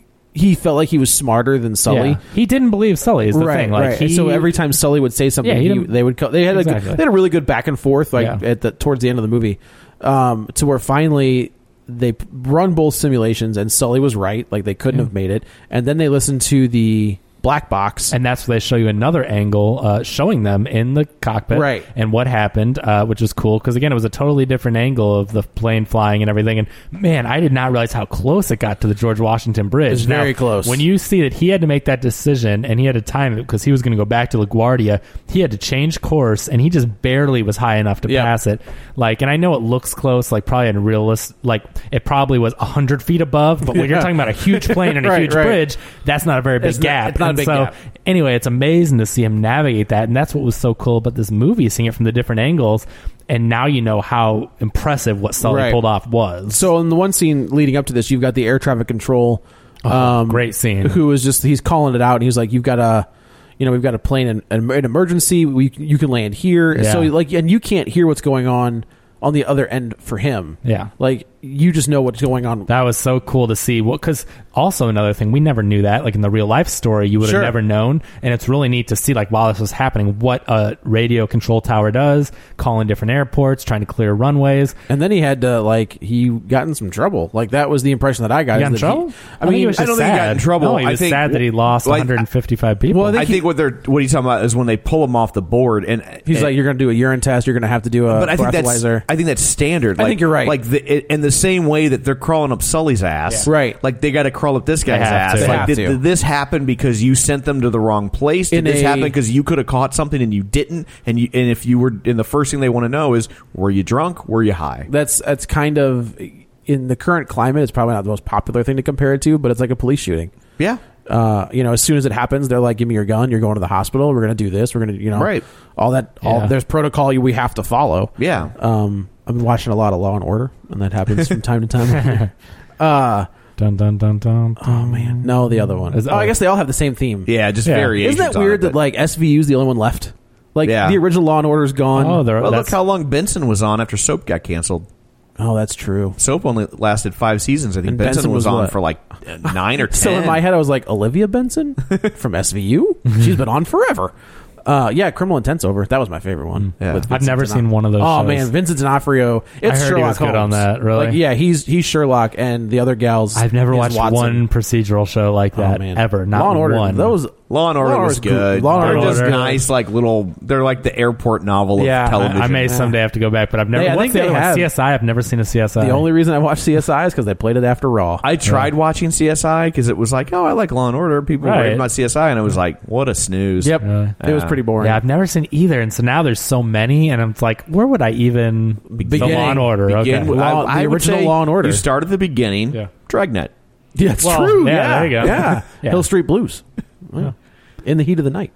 he felt like he was smarter than Sully. Yeah. He didn't believe Sully is the right, thing. Like, right. he, And so every time Sully would say something, Yeah, he he, didn't- they would co- they had a Exactly. good, they had a really good back and forth, like Yeah. at the towards the end of the movie, um, to where finally they p- run both simulations and Sully was right, like they couldn't Yeah. have made it, and then they listened to the black box. And that's where they show you another angle uh, showing them in the cockpit Right. and what happened, uh, which is cool because, again, it was a totally different angle of the plane flying and everything. And, man, I did not realize how close it got to the George Washington Bridge. It was Now, very close. When you see that he had to make that decision and he had to time it because he was going to go back to LaGuardia, he had to change course, and he just barely was high enough to Yeah. pass it. Like, and I know it looks close, like probably in realist, like it probably was one hundred feet above, but when you're Yeah. talking about a huge plane and a Right, huge right. bridge, that's not a very big It's not- gap. it's not a And big so, gap. Anyway, it's amazing to see him navigate that, and that's what was so cool about this movie, seeing it from the different angles, and now you know how impressive what Sully Right. pulled off was. So in the one scene leading up to this, you've got the air traffic control. Oh, great scene. Who was just he's calling it out, and he's like, "You've got a, you know, we've got a plane in an, an emergency. We you can land here." Yeah. So like, and you can't hear what's going on on the other end for him. Yeah. like you just know what's going on. That was so cool to see. What, because also another thing, we never knew that. Like in the real life story, you would have Sure. never known, and it's really neat to see. Like while this was happening, what a radio control tower does, calling different airports, trying to clear runways. And then he had to like he got in some trouble. Like that was the impression that I got. He got is in that he- trouble? I mean, think he was I just don't think he got sad. in trouble. No, he I was think- sad that he lost like, one hundred fifty-five people. Well, I I think what they're what he's talking about is when they pull him off the board, and he's and, like, "You're going to do a urine test. You're going to have to do a but I think that's breathalyzer." I think that's standard. I Like, think you're right. Like the, it, in the same way that they're crawling up Sully's ass, Yeah. Right. Like they got to crawl up this guy's have ass. to. They Like have did, to. did this happen because you sent them to the wrong place? Did In this a- happen because you could have caught something and you didn't? And you and if you were, and the first thing they want to know is, were you drunk? Were you high? That's that's kind of in the current climate. It's probably not the most popular thing to compare it to, but it's like a police shooting. Yeah. Uh, you know, as soon as it happens, they're like, "Give me your gun. You're going to the hospital. We're going to do this. We're going to, you know, Right. all that. All Yeah. there's protocol we have to follow." Yeah. Um, I've been watching a lot of Law and Order, and that happens from time to time. uh, Dun dun dun dun. oh man, no, the other one. Is- oh, I guess they all have the same theme. Yeah, just Yeah. variations. Isn't that on weird it, that like S V U's the only one left? Like Yeah. the original Law and Order's gone. Oh, there. Well, look that's, how long Benson was on after Soap got canceled. Oh, that's true. Soap only lasted five seasons. I think And Benson, Benson was, was on what? for like uh, nine or ten. So in my head, I was like, Olivia Benson from S V U? She's been on forever. Uh, yeah, Criminal Intent's over. That was my favorite one. Yeah. with I've Vincent never D'Onofrio. seen one of those Oh shows. man, Vincent D'Onofrio. It's I heard he Sherlock was good Holmes. on that, really. Like, yeah, he's he's Sherlock, and the other gals. I've never is watched Watson. one procedural show like Oh, that man. ever. Not Law and Order. one. Those Law and Order Law and was Order's good. Law and They're Order just was good. nice, like little. They're like the airport novel Yeah, I- of television. I may someday have to go back, but I've never. They- I what's think the they other one? have. C S I. I've never seen a C S I. The only reason I watched C S I is because they played it after Raw. I tried watching C S I because it was like, oh, I like Law and Order. People were Right. raving about C S I, and I was like, what a snooze. Yep, Really? it was Yeah. pretty boring. Yeah, I've never seen either, and so now there's so many, and I'm like, where would I even Beginning- the Law and Order? Begin okay. with- Law- I, I the would original say Law and Order. You start at the beginning. Yeah. Dragnet. Yeah, it's Well, true. yeah, Yeah, there you go. Yeah. Yeah. Hill Street Blues. Yeah. In the heat of the night.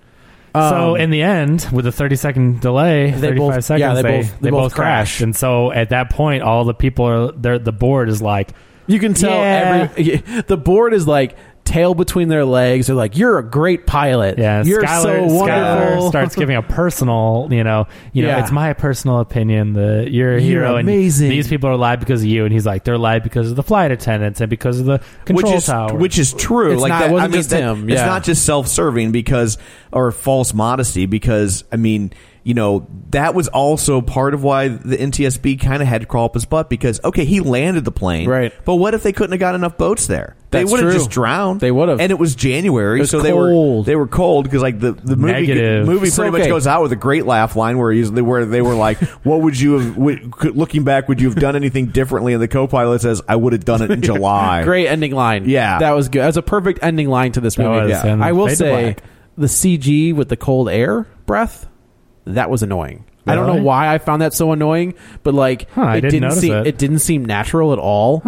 So Um, in the end, with a thirty second delay, They thirty-five both- seconds, yeah, they they, both- they, they both, both crashed. crash. And so at that point, all the people are there. The board is like, You can tell Yeah. every the board is like tail between their legs. They're like, "You're a great pilot. yeah, you're Skylar, so wonderful." Skylar starts giving a personal, you know, you know, Yeah. it's my personal opinion that you're a You're hero, amazing. and these people are alive because of you. And he's like, they're alive because of the flight attendants and because of the control which is tower. which is true. It's like not- that, it wasn't I mean, just that- him, It's yeah. not just self-serving because or false modesty because I mean, you know, that was also part of why the N T S B kind of had to crawl up his butt because okay, he landed the plane, Right. But what if they couldn't have got enough boats there? They That's would have true. just drowned. They would have. and it was January, It was so they were cold. they were cold because like the the movie Negative. movie So, pretty okay. much goes out with a great laugh line where he's where they were like, "What would you have? Would, could- looking back, would you have done anything differently?" And the co-pilot says, "I would have done it in July." Great ending line. Yeah. that was good. That was a perfect ending line to this That movie. was, and I will Fade to say Black. the C G with the cold air breath that was annoying. I don't know Really? why I found that so annoying, but like Huh, I it didn't didn't notice seem it. it didn't seem natural at all. Huh.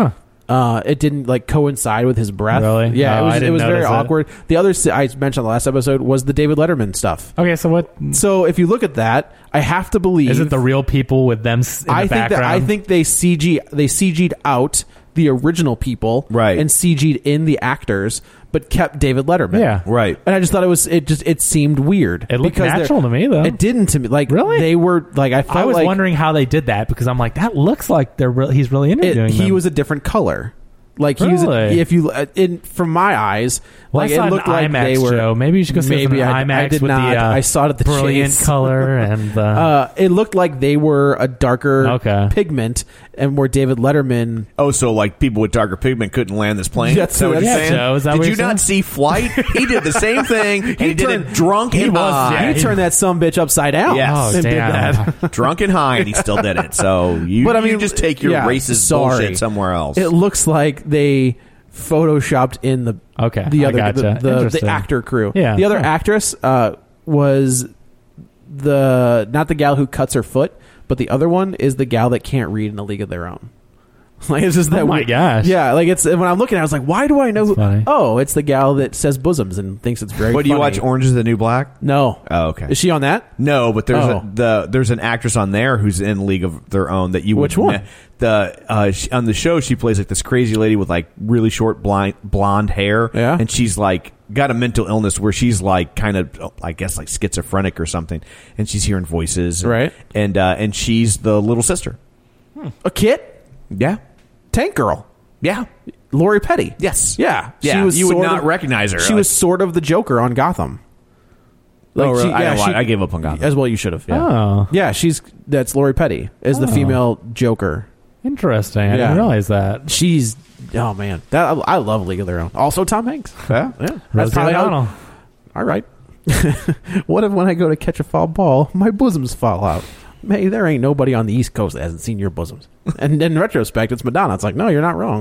Uh, it didn't like coincide with his breath. Really? Yeah, Oh, it was. I It didn't was very notice it. awkward. The other s- I mentioned on the last episode was the David Letterman stuff. Okay, so what So if you look at that, I have to believe is it? The real people with them s- in I the think background? that I think they C G they C G'd out the original people, Right. and C G'd in the actors, but kept David Letterman. Yeah. Right. And I just thought it was it just it seemed weird. It looked because they're- natural to me, though. It didn't to me. Like Really? they were like I felt I was like wondering how they did that because I'm like, that looks like they're re- he's really it, interviewing he them. was a different color. Like he was, a, Really? if you, uh, in from my eyes, Well, like I saw it an looked like IMAX, they were. Joe. Maybe you should go see it maybe on I, IMAX I did with not. the uh, I saw it at the brilliant Chase. color and uh, Uh, it looked like they were a darker Okay. pigment, and where David Letterman. Oh, so like people with darker pigment couldn't land this plane? That's- Is that what you're yeah, saying? Joe, is that did what you you're not saying? see Flight? He did the same thing, and he, did it turned- drunk he and was- high. yeah, He turned that sumbitch upside down. Yes. Oh, and did damn. that. drunk and high, and he still did it. So you, But I you mean, just take your yeah, racist sorry. bullshit somewhere else. It looks like they photoshopped in the Okay, the I other gotcha. the, the, Interesting. the actor crew. Yeah, the other huh. actress uh, was the not the gal who cuts her foot, but the other one is the gal that can't read in A League of Their Own. Like it's just that. Oh my weird- gosh. Yeah, like it's when I'm looking, I was like, why do I know? Who, funny. oh, it's the gal that says bosoms and thinks it's very. But do you funny. watch Orange is the New Black? No. Oh, okay. Is she on that? No, but there's Oh. a, the there's an actress on there who's in League of Their Own that you would Which one? ne- the uh, she, on the show she plays like this crazy lady with like really short blind blonde hair, Yeah. and she's like got a mental illness where she's like kind of I guess like schizophrenic or something, and she's hearing voices, and, Right. And uh, and she's the little sister. A kit? Yeah, Tank Girl. yeah, Lori Petty. yes, Yeah. yeah. She was you would sort not of- recognize her. She was sort of the Joker on Gotham. Oh, really? she- I, yeah, don't she- wa- I gave up on Gotham. As well, you should have. Yeah. Oh, Yeah, she's that's Lori Petty is the Oh. female Joker. interesting. I Yeah. didn't realize that. She's oh man, that I, I love League of Their Own. Also Tom Hanks. Yeah. Yeah, Rosie that's probably how- O'Donnell. all right. What if when I go to catch a foul ball, my bosoms fall out? Hey, there ain't nobody on the East Coast that hasn't seen your bosoms. And in retrospect, it's Madonna. It's like, no, you're not wrong.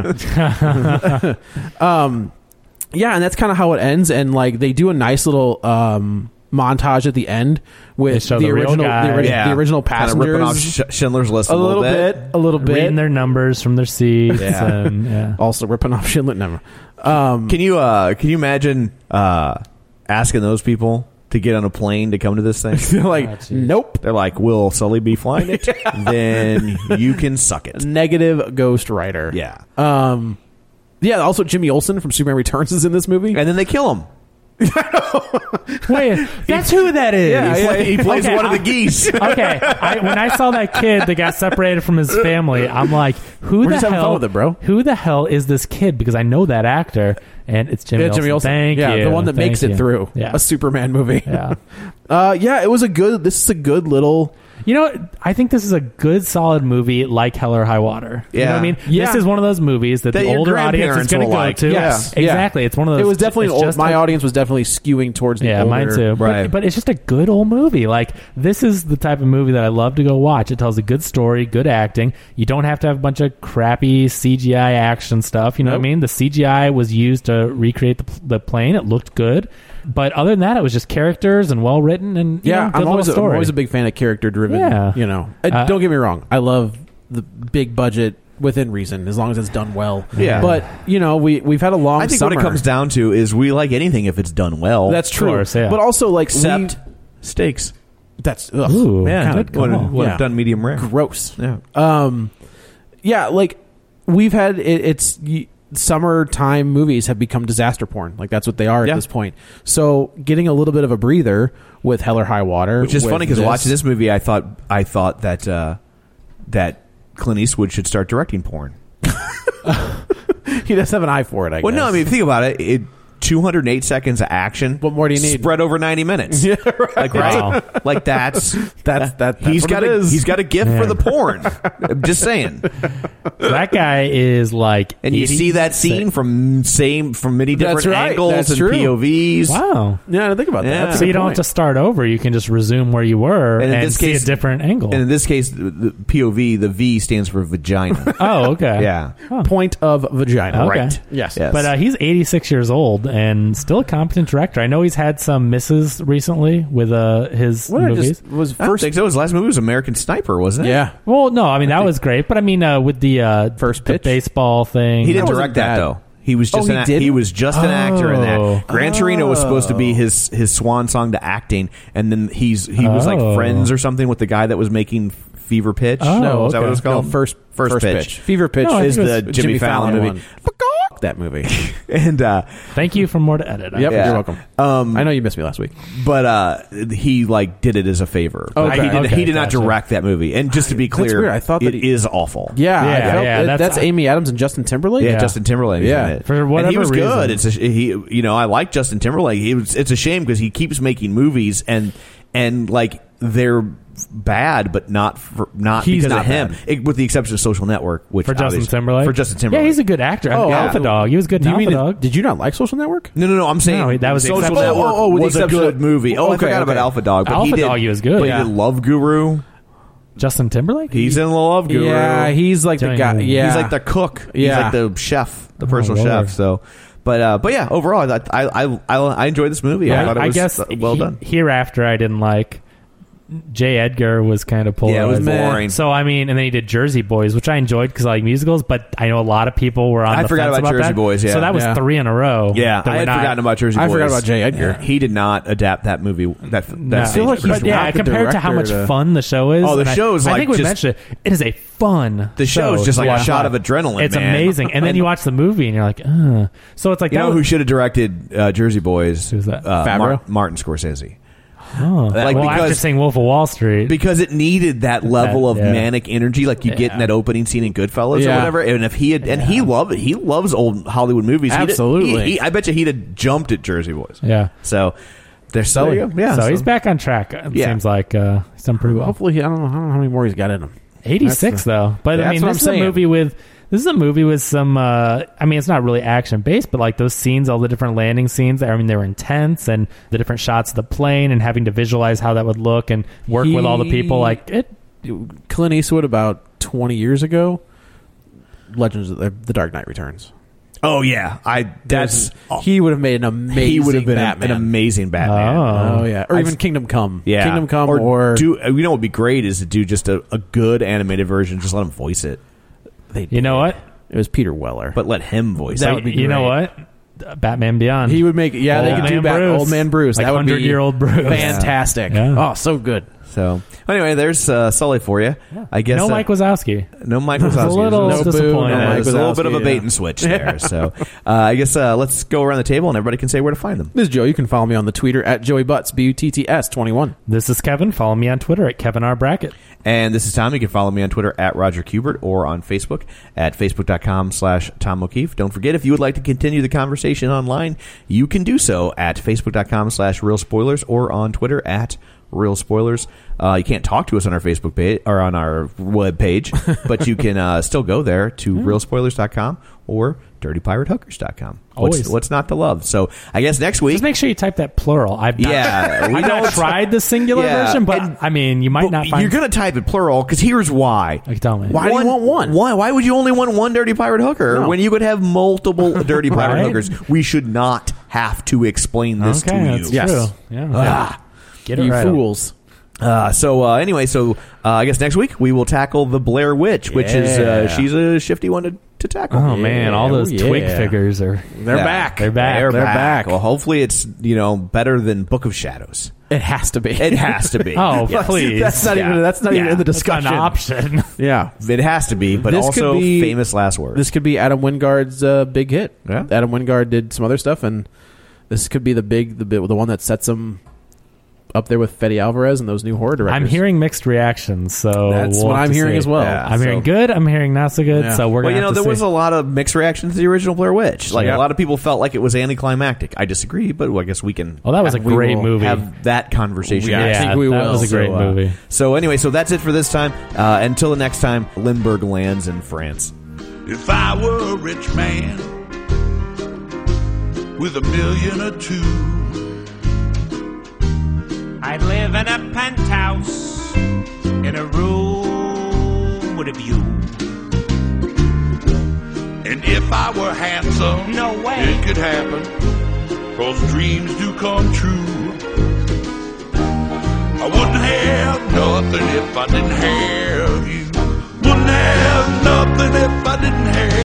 Yeah. um, yeah, and that's kind of how it ends. And like they do a nice little um montage at the end with They show the, the real original, guy. the, ori- Yeah. the original Kinda passengers. ripping off Sch- Schindler's List a, a little bit, a little bit. Reading their numbers from their seats. Yeah. And, yeah. Also ripping off Schindler. Never. Um, Can you uh can you imagine uh asking those people to get on a plane to come to this thing? they're like, Oh, geez. nope. They're like, "Will Sully be flying it?" Then you can suck it. Negative Ghost Rider. Yeah. Um, yeah. Also, Jimmy Olsen from Superman Returns is in this movie. And then they kill him. Wait, that's who that is. Yeah, He, yeah. play- he plays Okay, one of the I- geese. Okay, I, when I saw that kid that got separated from his family, I'm like, who We're the just having hell? fun with it, bro. Who the hell is this kid? Because I know that actor, and it's Jimmy yeah, Olsen. Jimmy Olsen. Thank yeah, you. the one that Thank makes you. it through Yeah, a Superman movie. yeah. uh, yeah. It was a good. This is a good little. You know, what? I think this is a good, solid movie like Hell or High Water. You know Yeah. what I mean? Yeah. This is one of those movies that, That the your older audience is grandparents going to will go like. to. Yes. Exactly. Yeah. It's one of those. It was definitely an it's old. just My a- audience was definitely skewing towards the Yeah, older. mine too. Right. But, but it's just a good old movie. Like, this is the type of movie that I love to go watch. It tells a good story, good acting. You don't have to have a bunch of crappy C G I action stuff. You know Nope. what I mean? The C G I was used to recreate the, the plane. It looked good. But other than that, it was just characters and well written and you Yeah, know, good I'm always, a, little I'm story. always a big fan of character driven. Yeah. You know, Uh, Uh, don't get me wrong. I love the big budget within reason, as long as it's done well. Yeah. But you know, we we've had a long. I think summer. what it comes down to is we like anything if it's done well. That's true. course, yeah. But also, like, except we, steaks. that's ugh, Ooh, Yeah, God, when, call. when Yeah. done medium rare. gross. Yeah. Um, yeah, like we've had it, it's y- summertime movies have become disaster porn. Like that's what they are at Yeah. this point. So getting a little bit of a breather with Hell or High Water, Which is with funny because watching this movie, I thought I thought that uh, that Clint Eastwood should start directing porn. he does have an eye for it. I Well, guess. no, I mean, think about it. It two hundred eight seconds of action. What more do you need? Spread over ninety minutes. Yeah, right. Like right, like that's That's that. That's he's what got it a is. he's got a gift Yeah. for the porn. I'm just saying. That guy is like, And you see that scene from same from many different That's right. angles That's and true. P O Vs. wow. Yeah, I didn't think about that. Yeah. That's a So you good don't point. have to start over. You can just resume where you were And and, in this see case- a different angle. And in this case, the, the P O V, the V stands for vagina. oh, okay. Yeah. Huh. point of vagina. Okay. Right. Yes. Yes. But uh, he's eighty-six years old, and and still a competent director. I know he's had some misses recently with uh, his What I movies. just was I don't first. think so. His last movie was American Sniper, wasn't it? Yeah, Well, no, I mean that was great, but I mean uh, with the uh, First the pitch? baseball thing. He didn't That wasn't direct that bad. though. He was just Oh, an he a- didn't? he was just an actor in Oh. that. Gran Torino was supposed to be his his swan song to acting, and then he's he was like Oh. friends or something with the guy that was making Fever Pitch. Oh, no, is that what okay. it was called? No, first first, first pitch. pitch. Fever Pitch No, I is think it the was Jimmy, Fallon, movie. one. That movie. And uh, Thank you for more to edit. Yep, Yeah. you're welcome. Um, I know you missed me last week. but uh, he like did it as a favor. Okay. He did, Okay, he did not gotcha. direct that movie. And just to be That's clear, weird. I thought that it he- is awful. Yeah, I Yeah, felt yeah, that- that's- that's, Amy Adams and Justin Timberlake. Yeah, Yeah. Justin Timberlake. is Yeah. in it. For and whatever he was good. reason. It's a, he, you know, I like Justin Timberlake. He was, it's a shame because he keeps making movies and and like they're bad, but not for, not He's because not of him. bad. It, with the exception of Social Network, which For Justin obviously- Timberlake? For Justin Timberlake, Yeah, he's a good actor. Oh, Alpha yeah. Dog. He was good in Do you Alpha mean Dog. did you not like Social Network? No, no, no. I'm saying No, that was the Social exception. Network Oh, oh, oh, with was the a exception good of- movie. Oh, I Okay, forgot about okay. Alpha Dog. But Alpha he did, Dog, he was good, But yeah. he did Love Guru. Justin Timberlake? He's in Love Guru. Yeah, he's like the Don't guy. even- Yeah, He's like the cook. Yeah. He's like the chef, the Oh, personal Lord. chef. So, but uh, but yeah, overall, I I I, I, I enjoyed this movie. I Yeah, thought it I was guess uh, well he- done. Hereafter, I didn't like. J. Edgar was kind of polarized. Yeah, it was boring. So I mean, and then he did Jersey Boys, which I enjoyed because I like musicals. But I know a lot of people were on. I the forgot fence about about Jersey that. Boys, yeah. So that was Yeah. three in a row. Yeah, that I were had not- forgotten about Jersey I Boys. forgot about J. Edgar. Yeah, he did not adapt that movie. That that No. stage. like he's But yeah, not the compared to how much director to- fun the show is. Oh, the and I- show's I, like think we just- mentioned it. It is a fun. The show's show just to like a watch. shot of adrenaline, It's man. amazing, and then you watch the movie and you're like, Ugh. So it's like You that know was, who should have directed uh, Jersey Boys? Who's that? Uh, Favreau? Mar- Martin Scorsese. Oh, Like, well, after because- seeing Wolf of Wall Street, Because it needed that level of yeah. manic energy, like you get in Yeah. that opening scene in Goodfellas or Yeah. whatever. And if he had, and he loved it, he loves old Hollywood movies. He'd- Absolutely. he, he, I bet you he'd have jumped at Jersey Boys. yeah. So there's so So, there you go. yeah. so, he's back on track. It Yeah. seems like uh, he's done pretty well. Hopefully, he, I don't know. I don't know how many more he's got in him. eighty-six That's the- though, but I That's mean, what this I'm is a saying. movie with this is a movie with some. Uh, I mean, it's not really action based, but like those scenes, all the different landing scenes. I mean, they were intense, and the different shots of the plane, and having to visualize how that would look and work with all the people. Like it. Clint Eastwood about twenty years ago. Legends of the, the Dark Knight Returns. Oh yeah, I that's There's- he would have made an amazing. he would have been a- Batman. an amazing Batman. Oh. Oh yeah, or I've- even Kingdom Come. Yeah, Kingdom Come, or, or, do you know what would be great is to do just a, a good animated version. Just let him voice it, they You know what? It was Peter Weller. but let him voice That it. would be You know great. what? Uh, Batman Beyond. He would make. Yeah, they Old could do Man Bat, Bruce. Old Man Bruce. Like that would be hundred-year-old Bruce. Fantastic. Yeah. Oh, so good. So anyway, there's uh, Sully for you. I guess no uh, Mike Wazowski. No Mike It's Wazowski. a little There's disappointing. Yeah, Mike there's a little bit of a Wazowski, bait yeah. and switch there. So uh, I guess uh, let's go around the table and everybody can say where to find them. This is Joe. You can follow me on the Twitter at Joey Butts, B U T T S twenty-one. This is Kevin. Follow me on Twitter at Kevin R. Brackett. And this is Tom. You can follow me on Twitter at Roger Kubert or on Facebook at facebook.com slash Tom O'Keefe. Don't forget, if you would like to continue the conversation online, you can do so at facebook.com slash Real Spoilers or on Twitter at Real Spoilers. Uh, you can't talk to us on our Facebook page or on our web page, but you can uh, still go there to real spoilers dot com or dirty pirate hookers dot com. What's, Always. what's not to love? So I guess next week. Just make sure you type that plural. I've not, Yeah, we I've not don't- tried the singular Yeah, version, but and- I mean, you might Well, not find. you're going to type it plural because here's why. Like, tell me. Why do you want one? Why? Why would you only want one dirty pirate hooker No. when you could have multiple dirty pirate Right? hookers? We should not have to explain this Okay, to you. that's Yes. true. Yeah. Ah. Get it You right. fools. Uh, so uh, anyway, so uh, I guess next week we will tackle the Blair Witch, which is uh, Yeah. she's a shifty one to, to tackle. Oh man, all those oh, twig yeah. figures are. They're Yeah. back. They're back. They're, They're back. back. Well, hopefully it's you know better than Book of Shadows. It has to be. It has to be. Oh, Yes. please. That's not Yeah. even. That's not even Yeah. in the That's not discussion. an option. Yeah. It has to be, but This also could be- famous last words. This could be Adam Wingard's uh, big hit. Yeah. Adam Wingard did some other stuff, and this could be the big, the bit, the one that sets him up there with Fede Alvarez and those new horror directors. I'm hearing mixed reactions, so That's we'll what have I'm to hearing see. as well. Yeah. I'm So- hearing good. I'm hearing not so good. Yeah. So we're well, gonna you know, have to there was see. a lot of mixed reactions to the original Blair Witch. Like Yeah. a lot of people felt like it was anticlimactic. I disagree, but well, I guess we can. Oh, that was a we great will movie. have that conversation. Yeah, I next. think we that will. was a great So, uh, movie. So anyway, so that's it for this time. Uh, until the next time, Limburg lands in France. If I were a rich man with a million or two, I'd live in a penthouse in a room with a view. and if I were handsome, No way. it could happen 'cause dreams do come true. I wouldn't have nothing if I didn't have you. Wouldn't have nothing if I didn't have.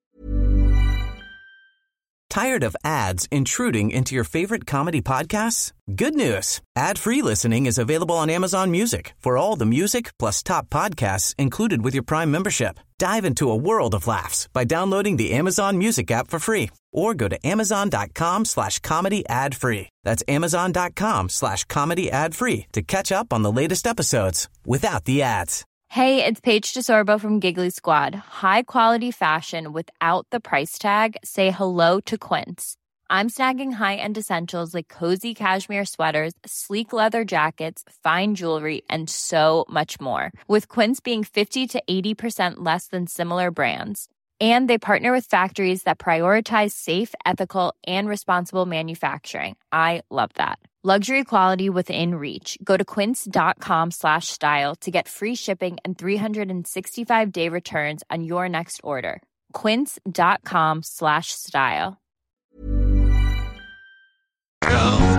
Tired of ads intruding into your favorite comedy podcasts? Good news. Ad-free listening is available on Amazon Music for all the music plus top podcasts included with your Prime membership. Dive into a world of laughs by downloading the Amazon Music app for free or go to amazon.com slash comedy ad free. That's amazon.com slash comedy ad free to catch up on the latest episodes without the ads. Hey, it's Paige DeSorbo from Giggly Squad. High quality fashion without the price tag. Say hello to Quince. I'm snagging high-end essentials like cozy cashmere sweaters, sleek leather jackets, fine jewelry, and so much more. With Quince being fifty to eighty percent less than similar brands. And they partner with factories that prioritize safe, ethical, and responsible manufacturing. I love that. Luxury quality within reach. Go to quince.com slash style to get free shipping and three sixty-five day returns on your next order. Quince.com slash style. Well,